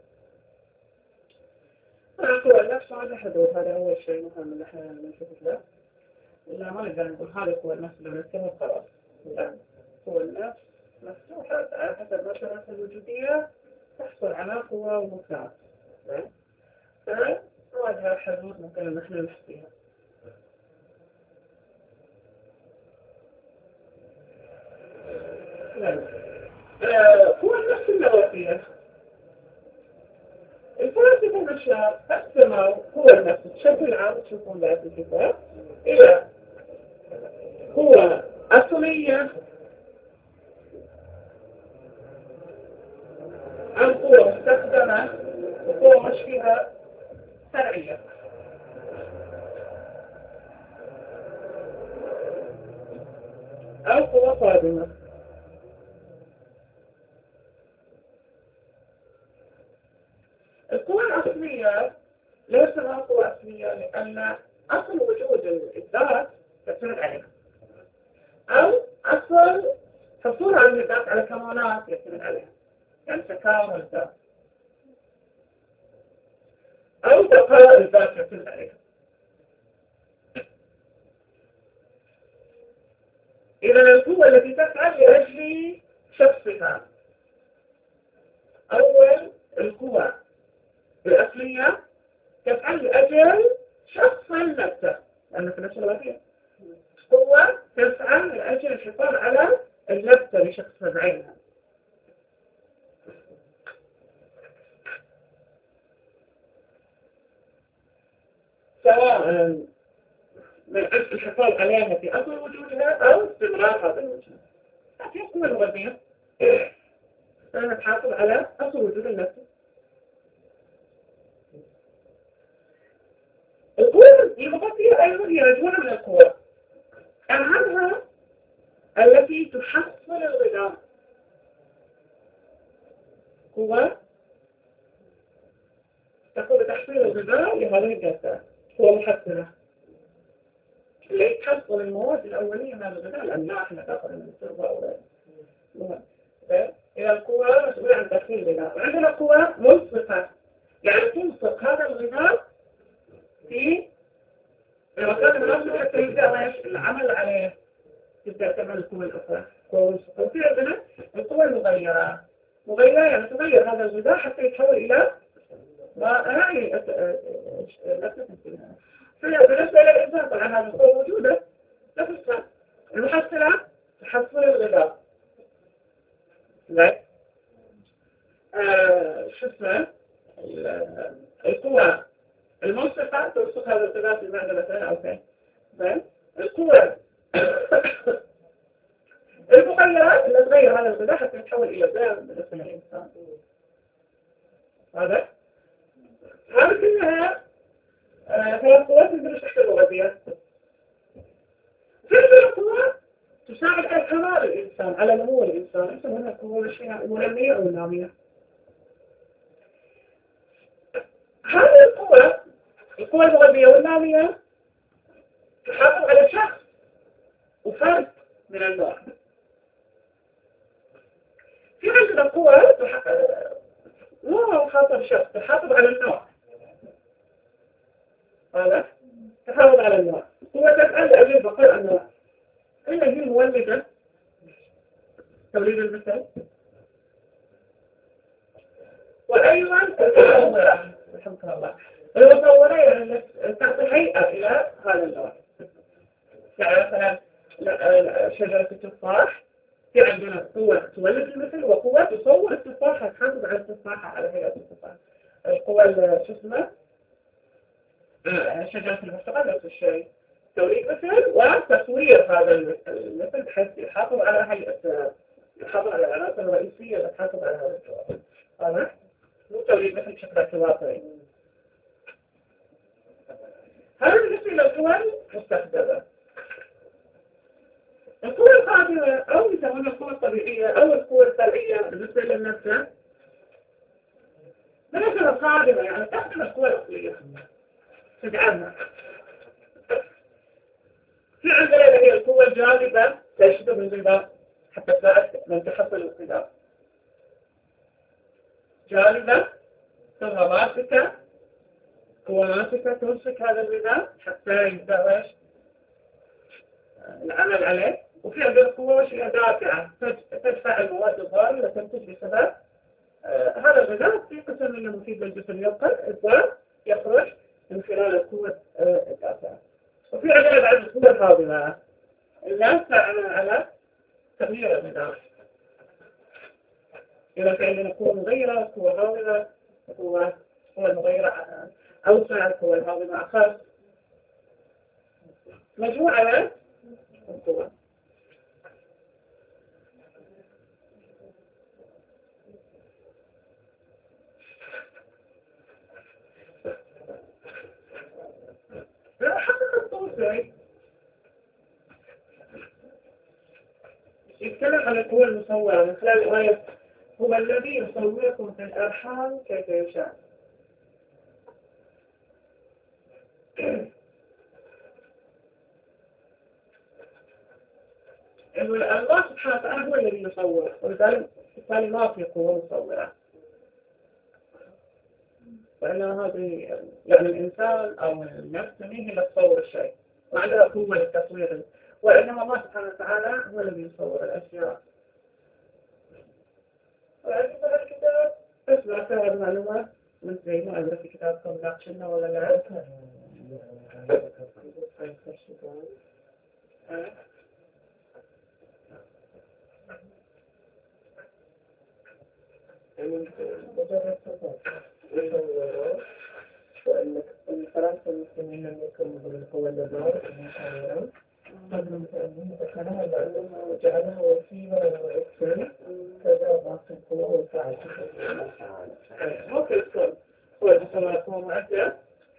هو النفس على حدود، هذا أول شيء مهم اللي احنا نشوفه له. لا ما نقدر نقول هذا هو النفس اللي نتكلم خلاص، لا هو النفس نفسه على حسب مثلا الوجودية تحصل على قوة ومكانات. فواجهة حدود ممكن نحن نحكيها. هو النفس النواتية الفلاسفة والأشياء قسموا هو النفس بشكل عام تشوفون بعد الكتاب إلى هو أصلية عن قوة مستخدمة وقوة مش فيها فرعية. أو قوى قادمة. القوى الأصلية ليس لها قوى أصلية لأن أصل وجود الذات يعتمد عليها، أو أصل حصول على الذات على كمالات يعتمد عليها، يعني تكامل الذات، أو بقاء الذات يعتمد عليها. إذا القوة التي تفعل لأجل شخصها، أول القوى الأصلية تفعل لأجل شخص نفسه، لأن في نفس الوقت قوة تفعل لأجل الحفاظ على النفس لشخص بعينها، سواء من أجل الحفاظ عليها في أصل وجودها أو استمرار هذا الوجود. في قوة الغذية أنا تحافظ على أصل وجود النفس. القوة المغذية أيضا هي مجموعة من القوى، أهمها التي تحصل الغذاء، قوة تقوم بتحصيل الغذاء لهذه الجسد، هو محصلة اللي تحصل المواد الأولية من الغذاء، الأملاح اللي داخل التربة أو إلى القوى مسؤولة عن تحصيل الغذاء. وعندنا قوى ملصقة، يعني تلصق هذا الغذاء في المكان المناسب حتى يبدأ العمل عليه، تبدأ تعمل القوى الأخرى. وفي عندنا القوى المغيرة، مغيرة يعني تغير هذا الغذاء حتى يتحول إلى ما يعني بالنسبة للإنسان طبعا هذه القوى موجودة نفسها. المحصلة تحصل الغذاء، لا آه شو اسمه القوى الملصقة تلصق هذا الغذاء في المعدة مثلا أو كذا. زين القوى المغيرات اللي تغير هذا الغذاء حتى يتحول إلى غذاء بالنسبة للإنسان. هذا هذه كلها ثلاث قوات تدرس تحت الغذية. في القوى تساعد على كمال الإنسان، على نمو الإنسان، يسمونها القوى المنمية أو النامية. هذه القوى القوى الغذية والنامية تحافظ على شخص وفرد من النوع. في عندنا قوى نوع خاصة بشخص تحافظ على النوع، هذا تحافظ على النوع. قوة تفعل لأجل بقاء النوع، هي هي المولدة توليد المثل، وأيضا المصورة الحمد لله المصورة يعني تعطي هيئة إلى هذا النوع. يعني مثلا شجرة التفاح في عندنا قوة تولد المثل وقوة تصور التفاحة، تحافظ على التفاحة على هيئة التفاح. القوة شو اسمها شجرة البرتقال نفس الشيء، توليد مثل وتصوير هذا المثل بحيث يحافظ على هيئة، يحافظ على العناصر الرئيسية اللي تحافظ على هذا الجواب. هذا مو توليد مثل بشكل اعتباطي. هذا بالنسبة للقوى المستخدمة. القوى القادمة أو يسمونها القوى الطبيعية أو القوى الفرعية بالنسبة للنفس، بالنسبة القادمة يعني تخدم القوى الأصلية تدعمها. في عندنا هي القوة الجاذبة تجذب الغذاء حتى تساعد من تحصل الغذاء. جاذبة تبغى ماسكة، قوة ماسكة تمسك هذا الغذاء حتى يبدأ العمل عليه. وفي عندنا قوة وشيء دافعة تدفع المواد الضارة اللي تنتج بسبب آه هذا الغذاء. في قسم منه مفيد للجسم يبقى الضار يخرج من خلال القوة آه الدافعة. وفي عندنا بعد القوة الهاضمة اللي تعمل على تغيير الغذاء. إذا في عندنا قوة مغيرة قوة هاضمة، قوة قوة مغيرة أوسع، القوة الهاضمة أخف، مجموعة من القوة. حقق الطوسي هو المصور من خلال الآية هو الذي يصوركم في الأرحام كيف يشاء. الله سبحانه وتعالى هو الذي يصور، ولذلك بالتالي ما في قوة مصورة، وإنما هذه يعني الإنسان أو النفس هي اللي تصور الشيء، ما عندها قوة للتصوير، وإنما الله سبحانه وتعالى هو الذي يصور الأشياء. وعندي هذا الكتاب بس بعثها المعلومات من زي ما أدري في كتابكم ناقشنا ولا لا؟ مجرد صفات يصوروا وأن الفرنسا المسلمين لم يكونوا بالقوة الجبار المشاهيرة قبل أن ذكرها لأنه جعلها وسيلة وإكسل كذا ضعف القوة والفعل. ممكن يكون هو الجسمات هو مؤثر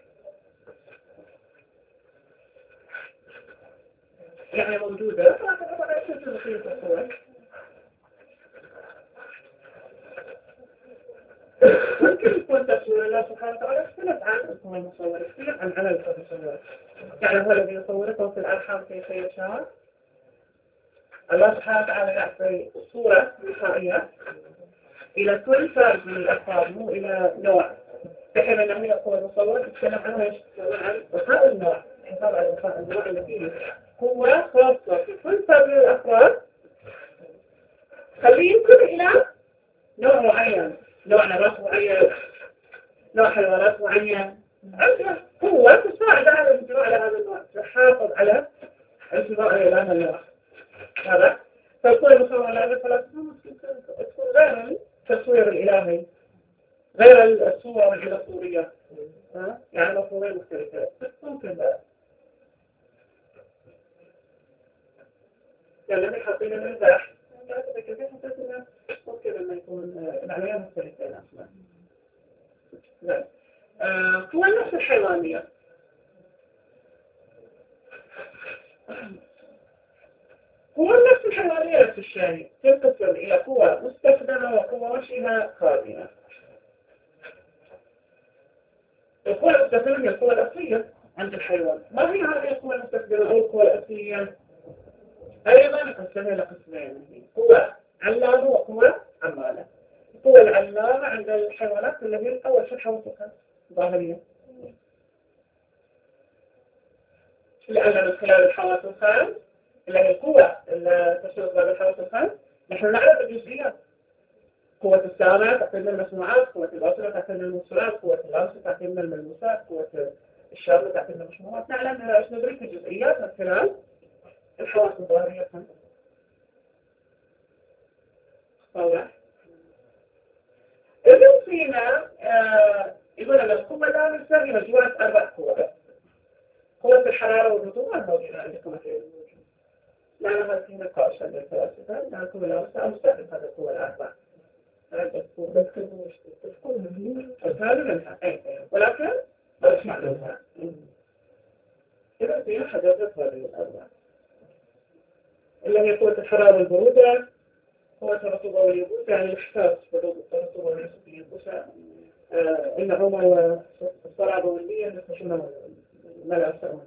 يعني موجودة لكن طبعا يصير في بسيطة الصور. ممكن يكون تصوير الله سبحانه وتعالى يختلف عن اسم المصور، يختلف عن عمل المصور. يعني هو الذي يصوركم في الأرحام كيف يشاء. الله سبحانه وتعالى يعطي صورة نهائية إلى كل فرد من الأفراد، مو إلى نوع، بحيث أنه يقول المصور يتكلم عنه ايش؟ عن وفاء النوع، حساب على وفاء النوع اللي فيه قوة خاصة في كل فرد من الأفراد، خليه يمكن إلى نوع معين، نوع نبات معين، نوع حيوانات معين، عنده قوة تساعد على الانتباه على هذا النوع، تحافظ على الانتباه إلى هذا النوع. هذا فالصورة المصورة على هذا الفلسفة تكون غير التصوير الإلهي، غير الصورة الإلهية، يعني مفهومين مختلفة. ممكن بقى يعني لما حاطين المزاح ممكن أن يكون العملية مختلفة أصلا. لا آه، هو النفس الحيوانية هو النفس الحيوانية نفس الشيء، تنقسم إلى قوة مستخدمة وقوة وشبه خادمة. القوة المستخدمة هي القوة الأصلية عند الحيوان. ما هي هذه القوة المستخدمة أو القوة الأصلية؟ أيضا نقسمها إلى قسمين، قوة علامة وقوة عمالة. القوة العلامة عند الحيوانات اللي هي أول شيء حواسها ظاهرية، لأن من خلال الحواس الخمس اللي هي القوة اللي تشتغل بالحواس الخمس نحن نعرف الجزئيات. قوة السامع تحتاج من المسموعات، قوة البصر تحتاج من المبصرات، قوة اللمس تحتاج من الملموسات، قوة الشم تحتاج من المشمومات. نعلم ايش ندرك الجزئيات من خلال الحواس الظاهرية الخمس. واضح؟ إذن فينا آه يقول أن القوة اللامسة هي مجموعة أربع قوات. قوة الحرارة والرطوبة موجودة عندكم في لا هذا في نقاش عند الفلاسفة، لأن القوة اللامسة أو مستخدم هذه القوة الأربع. بس كده تكون مهمة أسهل منها، ولكن ما اسمع منها. إذا فينا حدثت هذه الأربع اللي هي قوة الحرارة والبرودة، قوة الرطوبة واليبوسة، يعني الإحساس بالرطوبة واليبوسة، النعومة والصلابة واللية يسمونها ملأ السماء.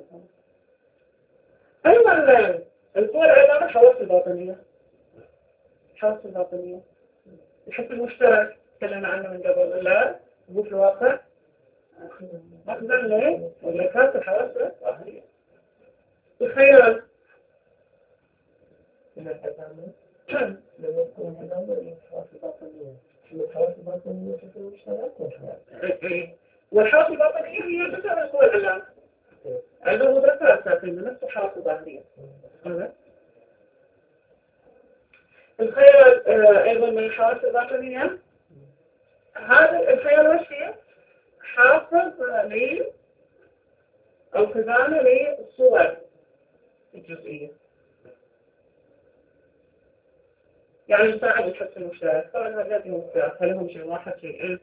أيضا القوى العلامة الحواس الباطنية، الحواس الباطنية الحس المشترك تكلمنا عنه من قبل، لا هو في الواقع أخذا ليه وذكرت الحواس الباطنية. الخيال إلى الحزامة لما تكون حزامة إلى الحواس الباطنية، الحواس الباطنية في المشترك والحياة والحواس الباطنية هي جزء من القوى العلامة. أيضا مدرسة أساسية من نفس الحواس الظاهرية. الخيال أيضا من الحواس الباطنية. هذا الخيال وش هي؟ حافظ لي أو خزانة للصور الجزئية، يعني يساعد الحس المشترك. طبعا هذا هو مشترك، هل هم شيء واحد شيئين؟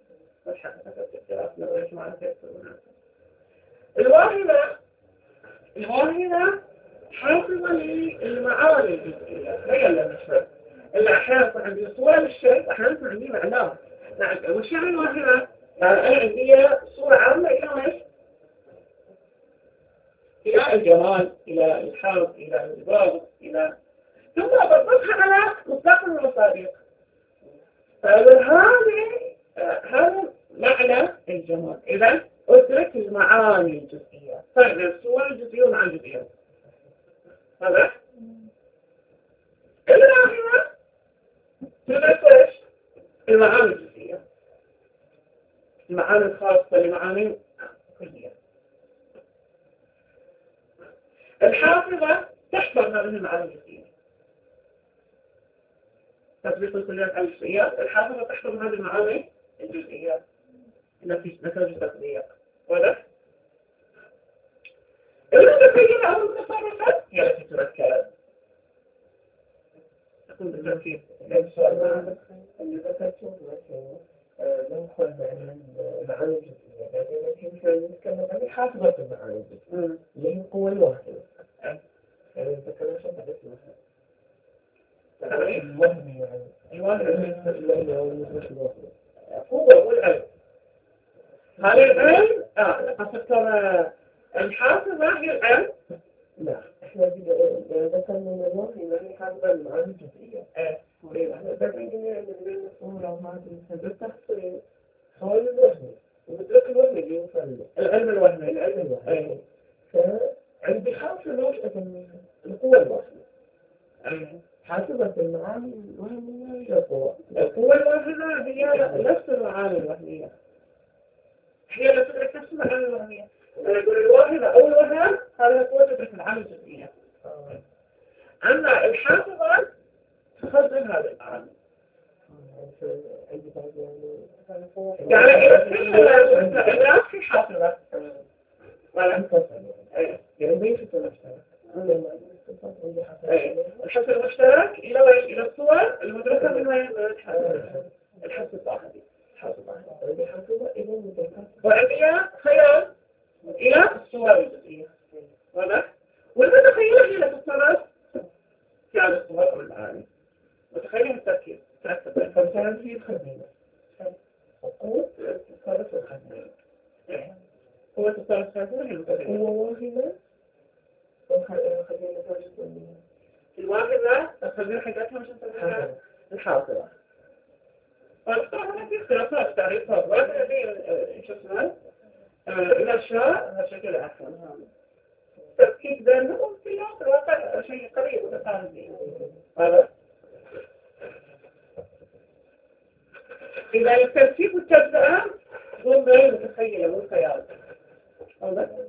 الواهبة الواهبة حافظة للمعاني الجزئية، هي اللي نشرت إلا أحيانا يكون عندي صورة للشيء أحيانا يكون عندي معناه. نعم وش يعني الواهمة؟ أنا عندي صورة عامة إلى إيش؟ إلى الجمال، إلى الحب، إلى البغض، إلى ثم بربطها على مطلق المصادق. فهذه هذا معنى الجمال. إذا أدرك المعاني الجزئية، فرق بين الصور الجزئية والمعاني الجزئية. هذا الواهمة تدرك ايش؟ المعاني الجزئية، المعاني الخاصة لمعاني كلية. الحافظة تحفظ هذه المعاني الجزئية، تطبيق الكليات على الجزئيات. الحافظة تحفظ هذه المعاني الجزئيات التي نتاج التطبيق. واضح؟ المتخيلة أو المتصرفة هي التي تركب تكون بالتركيب. السؤال اللي ذكرته ننقل عن المعاني الجزئية، لكن كيف نتكلم عن حافظة المعاني الجزئية اللي هي القوة الواحدة. يعني ذكرنا شيء بعد اسمها الوهم، يعني الوهم الوهم أو النسبة الوهم قوة والعلم. هذا العلم آه قصدت الحافظة هي العلم. لا احنا ذكرنا من الوهم يعني حافظة المعاني الجزئية. لكن لو ما تحصل حول الوهم ومدرك الوهم اللي يوصل العلم الوهمي. العلم الوهمي فعندي حافظة القوة الوهمية، حافظة المعاني الوهمية هي القوة. القوة الوهمية هي نفس المعاني الوهمية، هي اللي تدرك نفس المعاني الوهمية. نقول الوهمة أو الوهم هذه القوة تدرك المعاني الجزئية. أما الحافظة تخزن هذه المعاني. يعني إذا في حافظة ولا يعني بيش المشترك الحس المشترك إلى وين؟ إلى الصور المدرسة من وين؟ الحس الصاحبي وعندي خيال إلى الصور الجزئية. واضح؟ والمتخيلة هي اللي تتصرف في هذه الصور والمعاني. متخيلة التركيب تركب فمثلا في الخزينة القوة تتصرف الخزينة، قوة التصرف الخزينة هي المتخيلة. قوة واهمة والخزينة توجد الواهمة الخزينة حقتها مش انت الحاصلة. فطبعا في اختلافات تعريفات ولكن دي شو اسمه الأشياء شكل أحسن. تفكيك بينهم في الواقع شيء قريب وتقاربي. هذا إذا الترتيب والتجزئة هم بين المتخيلة والخيال. هذا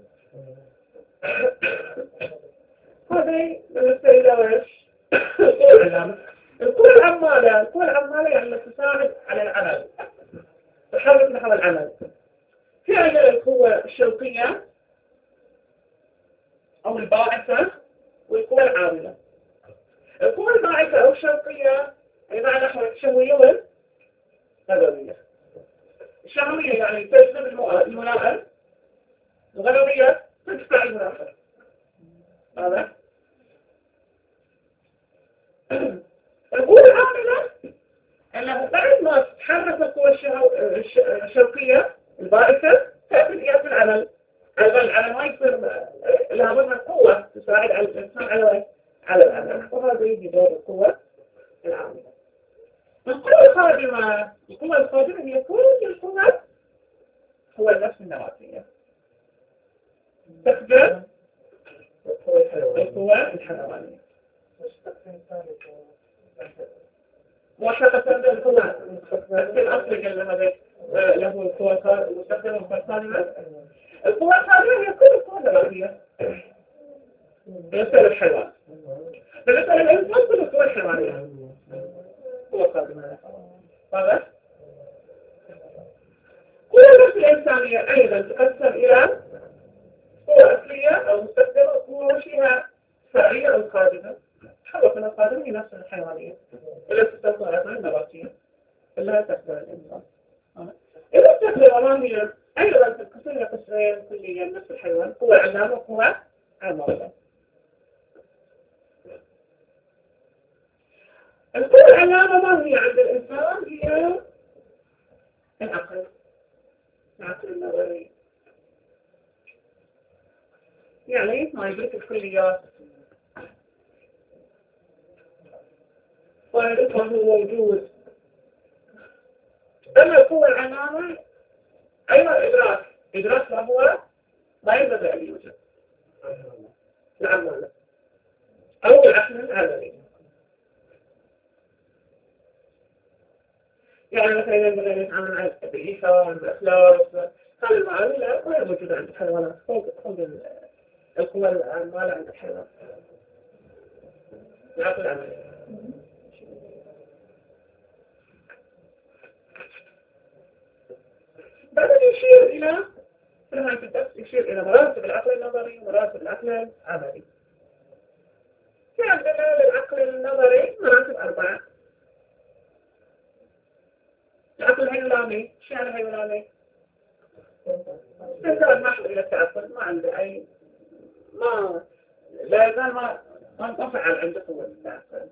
هذا بالنسبة إلى وش؟ القوة العامة. القوة العمالة القوة العمالة يعني تساعد على العمل، تحرك نحو العمل. في عندنا القوة الشوقية أو الباعثة والقوة العاملة. القوة الباعثة أو الشوقية بمعنى نحو التشوية والغلبية. الشهوية يعني تجذب الملائم، الغلبية تدفع المنافع. هذا القوة العاملة أنه بعد ما تتحرك القوة الشوقية الباعثة تأتي إياه العمل. أيضا العمل ما يصير لها من القوة تساعد على الإنسان على على العمل، وهذا يجي دور القوة العاملة. القوة الخادمة القوة الخادمة هي كل القوة هو النفس النواتية تخدم القوة الحيوانية. وحتى تبدأ القوة في الأصل قلنا هذا له القوة المستخدمة القوة الخادمة. القوة الخادمة هي كل القوة النواتية بالنسبة للحيوان. بالنسبة للإنسان كل القوة الحيوانية قوة خادمة. هذا قوة النفس الإنسانية أيضا تقسم إلى قوة أصلية أو مستخدمة وقوة وشيها فعلية أو خادمة. حركة الخادمة هي نفس الحيوانية إلا تستخدم أيضا النباتية إلا تستخدم الإنسان. إذا تستخدم الأمامية أيضا تنقسم إلى قسمين كليا نفس الحيوان قوة علامة وقوة عمالة. القوة العلامة ما هي عند الإنسان؟ هي العقل، العقل النظري، يعني ما يدرك الكليات ويدركه موجود. أما القوة العلامة أيضا إدراك، إدراك ما هو ما ينبغي أن يوجد، العمالة أو العقل العملي. يعني مثلا ينبغي أن نتعامل مع الإيثار، الإخلاص، هذه المعاني لا غير موجودة عند الحيوانات، فوق فوق القوى العمالة عند الحيوانات، العقل العملي. بعدين يشير إلى في نهاية الدرس يشير إلى مراتب العقل النظري ومراتب العقل العملي. في عندنا للعقل النظري مراتب أربعة. العقل الهيولاني، شو يعني هيولاني؟ استخدام محض إلى التعقل، ما عنده أي ما لا يزال ما ما فعل عنده قوة التعقل.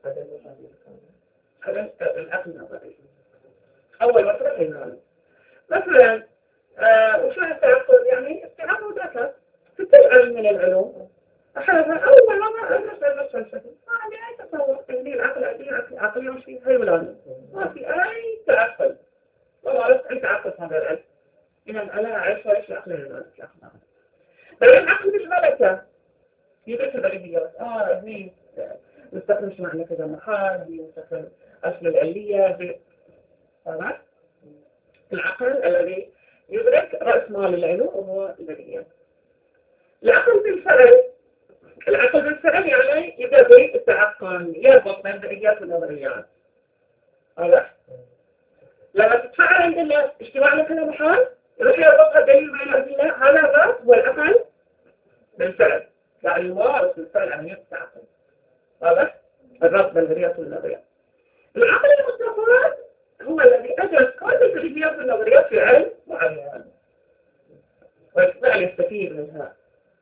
هذا العقل النظري. أول مرتبة هيولاني. مثلا آه وشو التعقل؟ يعني التعقل ذكر في كل علم من العلوم. أحيانا أول مرة أدرس علم الفلسفة ما عندي أي تصور إن العقل عندي عقل عقلي وشيء هيولاني، ما في أي تعقل، والله عرفت أي تعقل في هذا العلم. إذا أنا أعرف إيش العقل الهيولاني. بعدين العقل بالملكة يدرك البديهيات. آه هني نستخدم شو معنى كذا محال، هي نستخدم أصل العلية. تمام؟ العقل الذي يدرك رأس مال العلوم وهو البديهيات. العقل بالفعل، العقل بالفعل يعني يبدأ التعقل، يربط بين البديهيات والنظريات. هذا لما تتفعل عندنا اجتماع كذا محال يروح يربطها دليل بين الأدلة، هذا الربط هو العقل بالفعل، يعني يمارس بالفعل عملية التعقل. هذا الربط بين البديهيات والنظريات. العقل المستفاد هو الذي أدرس كل البديهيات والنظريات في علم معين ويستطيع يستفيد منها.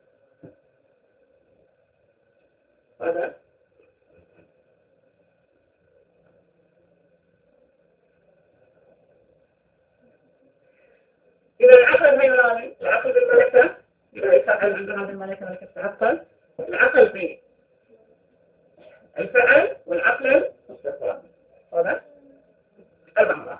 هذا إذا العقل الهيولاني، العقل بالملكة، إذا يفعل عندنا هذه الملكة ملكة التعقل، العقل في الفعل والعقل المستفاد. هذا أربع مرات.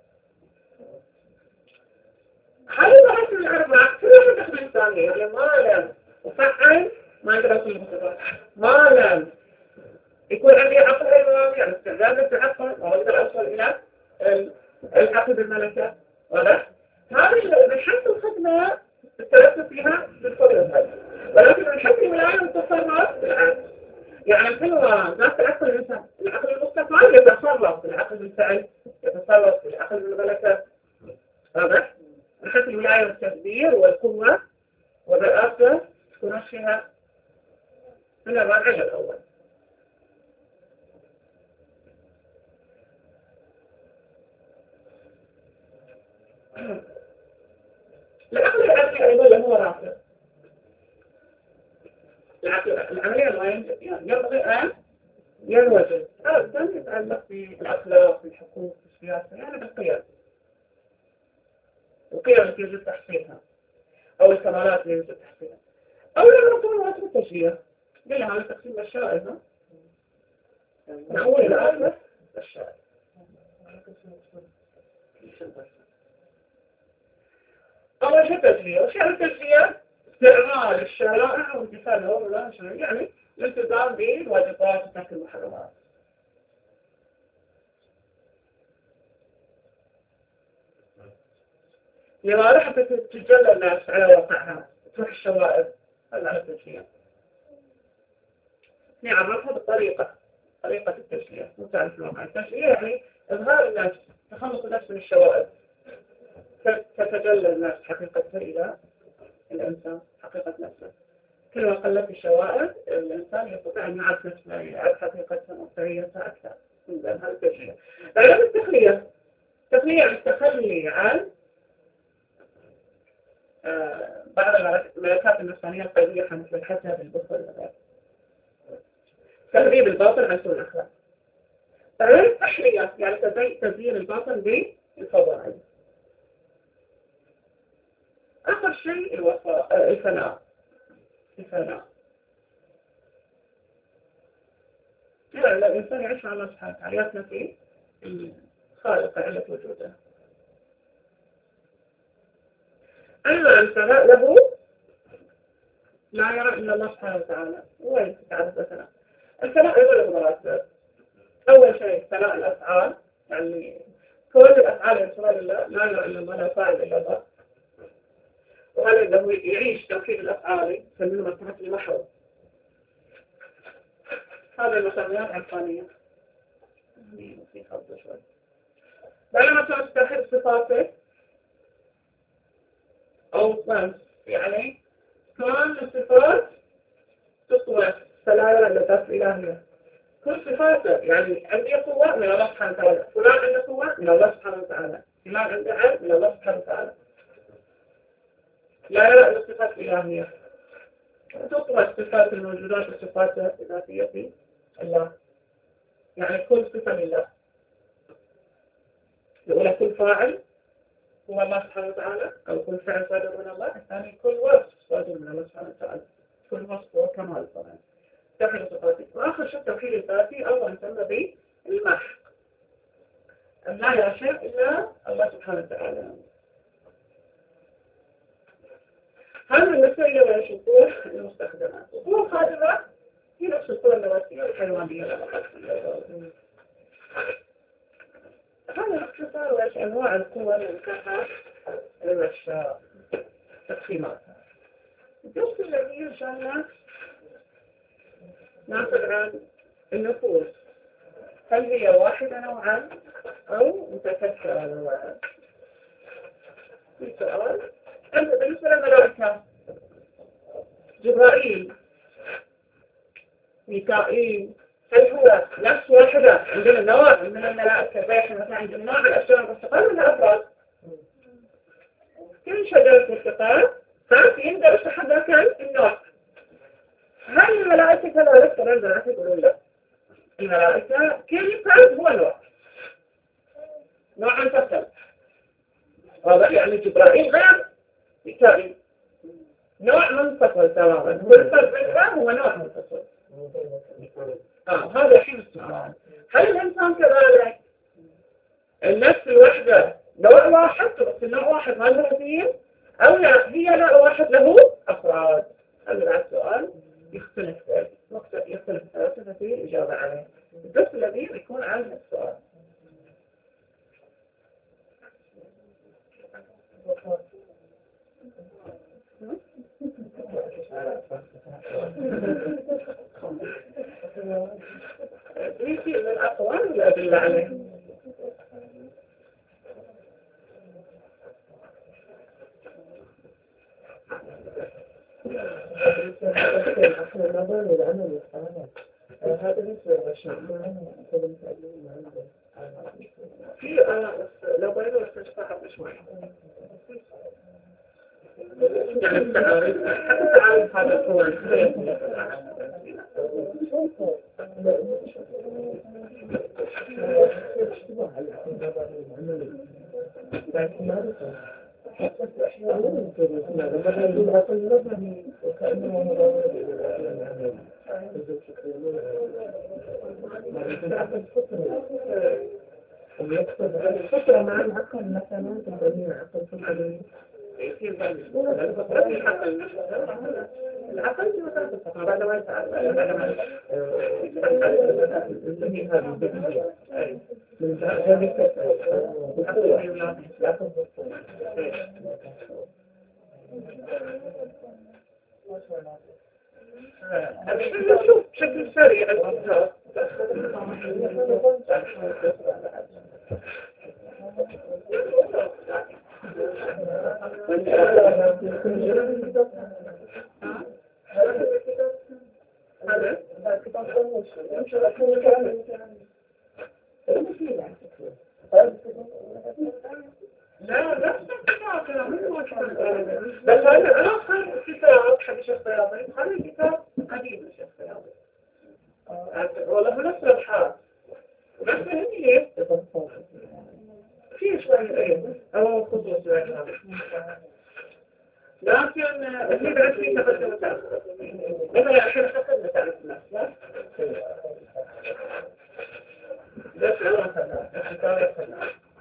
هذه المرات الأربعة كل واحدة تخدم الثانية، يعني ما لم أفعل ما يقدر يكون المستفاد، ما لم يكون عندي عقل هيولاني يعني استعداد للتعقل ما أقدر أوصل إلى العقل بالملكة. هذا هذه من حيث الخدمة التركز فيها بالفضل، ولكن من حيث الولاية والتصرف بالعكس. يعني الحلوة ذات العقل الإنسان، العقل المستقبل يتصرف بالعقل بالفعل، يتصرف بالعقل بالملكة. هذا من حيث الولاية والتدبير والقوة والرئاسة تكون فيها من الرابع الأول. العقل العقلي أيضا هو رافع. العقل العملية الغير ينبغي أن ينوجد. هذا يتعلق بالأخلاق، بالحقوق، بالسياسة، يعني بالقيم. القيم التي يجب تحصيلها أو الكمالات التي يجب تحصيلها. أو لما نقول واسم التشريع قلنا هذا تقسيم الشائع. نقول الآن الشائع. أول شيء التشريع، وشيء التشريع استعمال الشرائع وامتثالها ولا شيء، يعني الالتزام بالواجبات وترك المحرمات. لماذا؟ حتى تتجلى الناس على واقعها، تروح الشوائب. هذا على التشريع. نعرفها بالطريقة، طريقة التشريع، مو تعرف الواقع. التشريع يعني إظهار الناس، تخلص الناس من الشوائب، تتجلى الناس حقيقتها إلى الإنسان، حقيقة نفسه. كل ما قلت الشوائب الإنسان يستطيع أن يعرف نفسه، يعرف حقيقتها ومحتوياتها أكثر. من هذا التشريع. بعدين التخلية، التخلية عن التخلي عن آه بعض الملكات النفسانية القلبية مثل الحسد، البخل، تهذيب الباطل عن سوء الأخلاق. التحلية يعني تزيين الباطن بالفضائل. آخر شيء الوفاء الفناء. الفناء يعني الإنسان يعيش مع الله سبحانه وتعالى يثنى في الخالق علة وجوده. أما الفناء له لا يرى إلا الله سبحانه وتعالى. وين تعرف الفناء؟ الفناء أيضا له مراتب. أول شيء فناء الأفعال، يعني كل الأفعال ينسبها لله، لا يرى إلا الله، لا فاعل إلا الله. وهذا اللي هو يعيش توحيد الأفعال يسمونه مرتبة المحو. هذا المسميات عرفانية. في خلط شوي. بينما مثلا توحيد الصفات أو خمس، يعني كل الصفات تطوى فلا يرى إلا ذات الإلهية. كل صفاته يعني عندي قوة من الله سبحانه وتعالى، فلان عنده قوة من الله سبحانه وتعالى، فلان عنده علم من الله سبحانه وتعالى. لا يرى إلا الصفات الإلهية. تطوى الصفات الموجودات والصفات الذاتية في الله. يعني كل صفة لله. الأولى كل فاعل هو الله سبحانه وتعالى، أو كل فعل صادر من الله. الثاني كل وصف صادر من الله سبحانه وتعالى. كل وصف هو كمال طبعا. توحيد الصفاتي. وآخر شيء توحيد الذاتي أو نسمى بالمحق. أن لا يرى شيء إلا الله سبحانه وتعالى. هذا بالنسبة إلى الشطور المستخدمات. القوى الخارجة هي نفس القوى النباتية والحيوانية. هذا اختصار وإيش أنواع القوى المنكحة وإيش تقسيماتها. الجزء الذي إن شاء الله ناخذ عن النفوس، هل هي واحدة نوعا أو متكثرة نوعا؟ في سؤال. أنت بالنسبة للملائكة جبرائيل ميكائيل هل هو نفس واحدة عندنا نوع من الملائكة زي احنا مثلا عندنا نوع الأشجار المرتقبة ولا أفراد؟ كل شجرة مرتقبة صارت يندرج تحت ذاك النوع. هل الملائكة كذلك؟ طبعا الملائكة يقولون لا. الملائكة كل فرد هو نوع نوع منفصل. هذا يعني جبرائيل غير ميكائيل نوع منفصل تماما. كل فرد منهم هو نوع منفصل. آه هذا حين السؤال. هل الإنسان كذلك؟ النفس الوحدة نوع واحد بس النوع واحد ما له اثنين أو لا هي نوع واحد له أفراد؟ هذا السؤال يختلف يختلف ثلاثة في الإجابة عليه. الدرس الذي يكون عن السؤال. في شيء من الأقوال ولا أدل عليه؟ احنا نظر للعمل والحيوانات هذا بالنسبة للبشر في أنا لو بينه استشفاء شوي يعني التعارف حتى التعارف هذا هو لكن ما حتى أحيانا لما يقول هذا اللبن وكأنه مضاوع للعمل ويقصد هذه الفترة مع العقل مثلا تنبني عقل في الحديث يصير العقل في مثلا الفترة بعد ما يتعلم هذه البديهية من ذلك العقل نشوف بشكل سريع الأفكار لا لا بس هذا آخر كتاب حق الشيخ بياضي هذا الكتاب قديم للشيخ بياضي والله نفس الأبحاث نفس في في شوية إيه أو خصوص لكن اللي بعد فيه تقدم متأخر مثلا الحين حسب مسألة النفس بس أنا خلنا الحكاية خلنا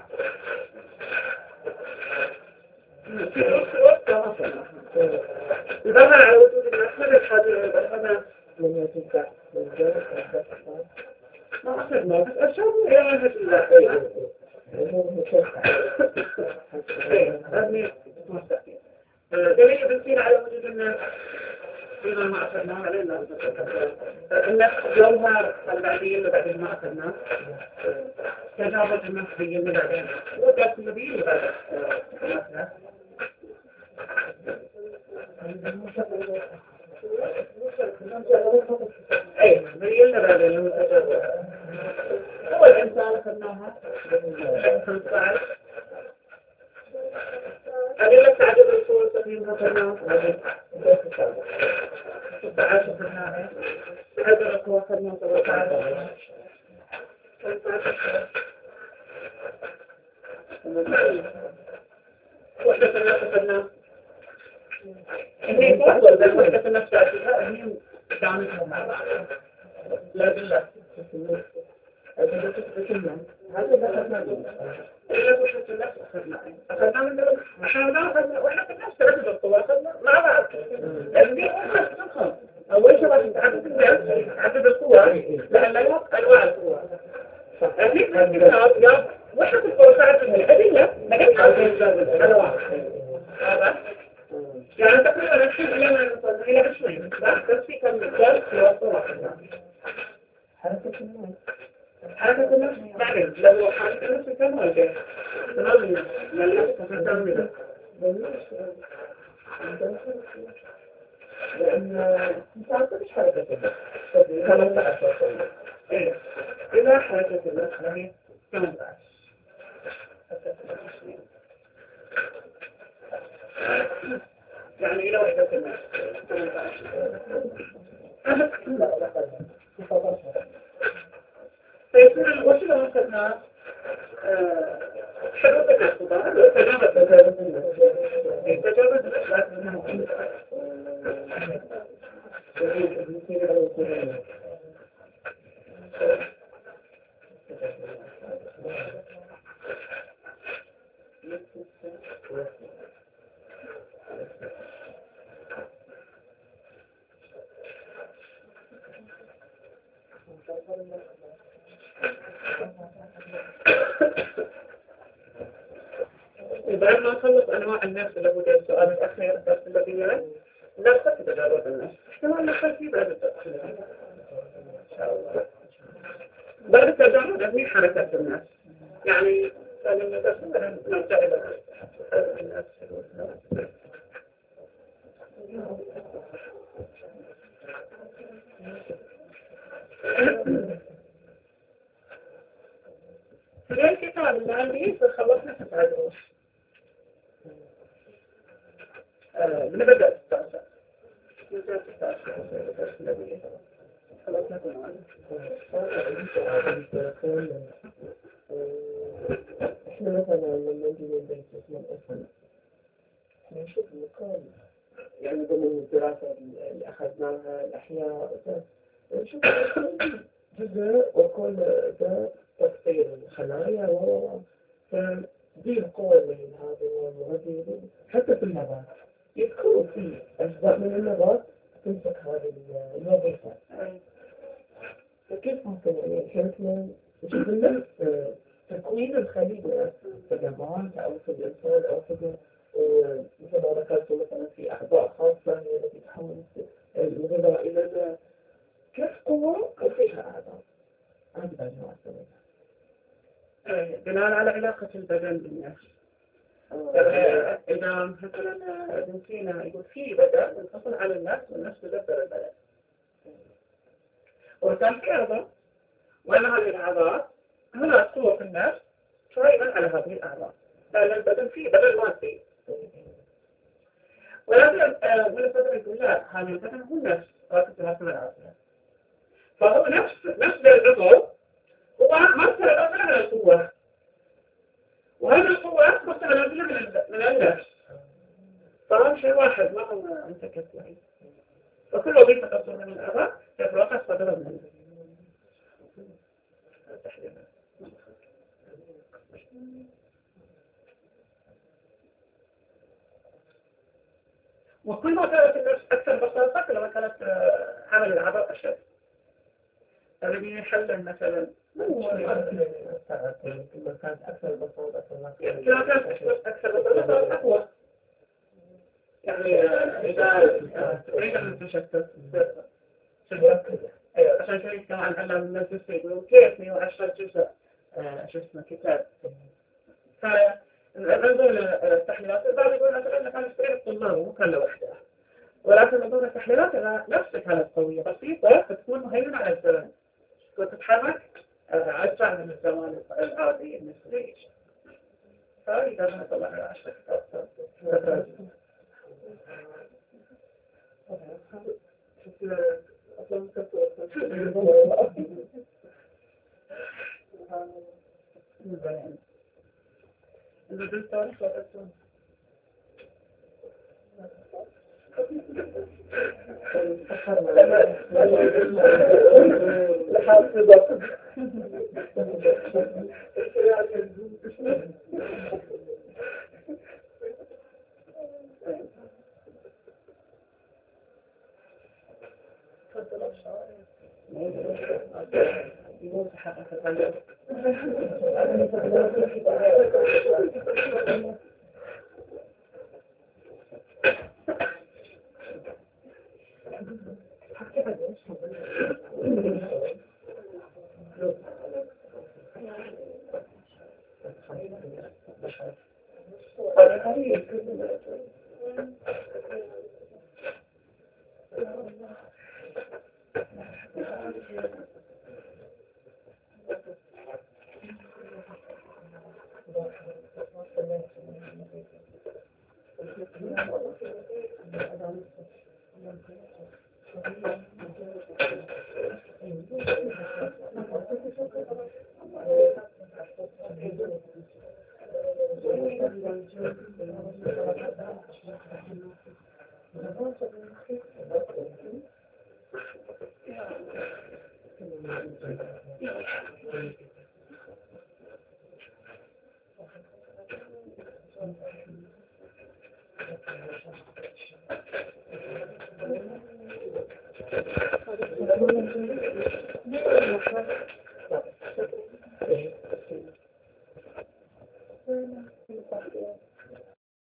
في نفس الوقت كما خلنا الظهر على وجود النفس الحاجة الظهر من يتوقع من ذلك ما أخذنا بس أشعر إلى منهج الله أبني مستقيم دليل بنسين على وجود الناس فيما ما أخذناه علينا الناس يومها البعدية اللي بعدين ما أخذناه تجاوز النفسية اللي بعدين وجدت النبي اللي بعد أخذناه أي النبي اللي بعدين هو الإنسان أخذناها أدلة تعدد الصور تقييمها أخذناها ستة عشر أخذناها عدد القوى أخذناها ثلاثة عشر وحدة الناس أخذناها هي تفضل بس وحدة الناس تعطيها هي دعمتها مع بعض لازم لا أدلة تتكلم هذا لا أخذناه إلا وحدة الناس أخذناه أخذنا من دول أخذنا أخذنا وحدة الناس تعدد القوى أخذنا مع بعض لأن دي أخذ أول شيء عشان تعدد الناس تعدد القوى لأن لا يوقع أنواع القوى هذيك الكتاب يا وحدة القوى تعدد الأدلة ما قلت على أنواع هذا يعني تقريبا نفس الكلام اللي نوصل إلى عشرين بس في كم مثال في وصول حركة الناس حركة الناس بعدين لو حركة الناس كم وجه تمام الناس لأنه تفكر لأن انت مش حركة الناس ثلاثة عشر إيه إذا حركة الناس هي ثلاثة عشر يعني إلى وحدة الناس فيكون الوسيلة مثلنا حدود الناس تجاوز تجاوز الناس تجاوز الناس بعد ما نخلص أنواع الناس اللي هو السؤال الأخير بس الذي يرى نفسه تجاوز الناس كمان نخلص فيه بعد التأخير إن شاء الله بعد التجاوز هي حركة الناس يعني لما بس نرجع إلى الناس في الكتاب المالي خلصنا تسعة دروس من بدأ التاسع بدأ التاسع خلصنا تمام احنا مثلا لما نجي من بيت اسمه الأسنة نشوف المكان يعني ضمن الدراسة اللي أخذناها الأحياء نشوف جزء وكل ده تفصيل الخلايا و فدي القوة اللي هذه والمغذية حتى في النبات يذكروا في أجزاء من النبات تمسك هذه الوظيفة فكيف ممكن يعني حيثنا نشوف النفس تكوين الخلية في النبات أو في الإنسان أو في مثل ما ذكرت مثلا في أعضاء خاصة هي التي تحول الغذاء إلى كيف قوة وفيها أعضاء هذه مجموعة سببها بناء على علاقة البدن بالنفس إذا مثلا بنسينا يقول في بدن منفصل عن النفس والنفس تدبر البدن وكان في أعضاء وأن هذه الأعضاء هنا قوة في النفس شوية على هذه الأعضاء لأن البدن فيه بدن مادي ولكن من البدن يقول لا هذا البدن هو النفس راكب ثلاثة من العافية فهو نفس نفس العضو ومرتبة مثلا القوة، وهذه القوة مرتبة من من النفس، فهم شيء واحد ما هو انتكت له، وكل وظيفة تصل من الأعضاء تتوقع صدرا من التحليل. وكل ما كانت النفس أكثر بساطة كلما كانت عمل الأعضاء أشد. اللي بيحلل مثلا كلما كانت أكثر بساطة كلما كانت أكثر بساطة أقوى. يعني إذا تريد أن تشتت عشان شيء كمان علم الناس يقولون كيف مئة وعشرة جزء شو اسمه كتاب. فالنظر التحليلات بعض يقول مثلا أنك أنا أستطيع الطلاب ومكان لوحدها، ولكن نظر التحليلات أنا نفسك كانت قوية بسيطة فتكون مهيمنة على الزمن، وتتحرك أسرع من الزمان العادي النسبي. فإذا ما طلع على عشرة كتاب إذا درست تاريخ وأسلم لحافظة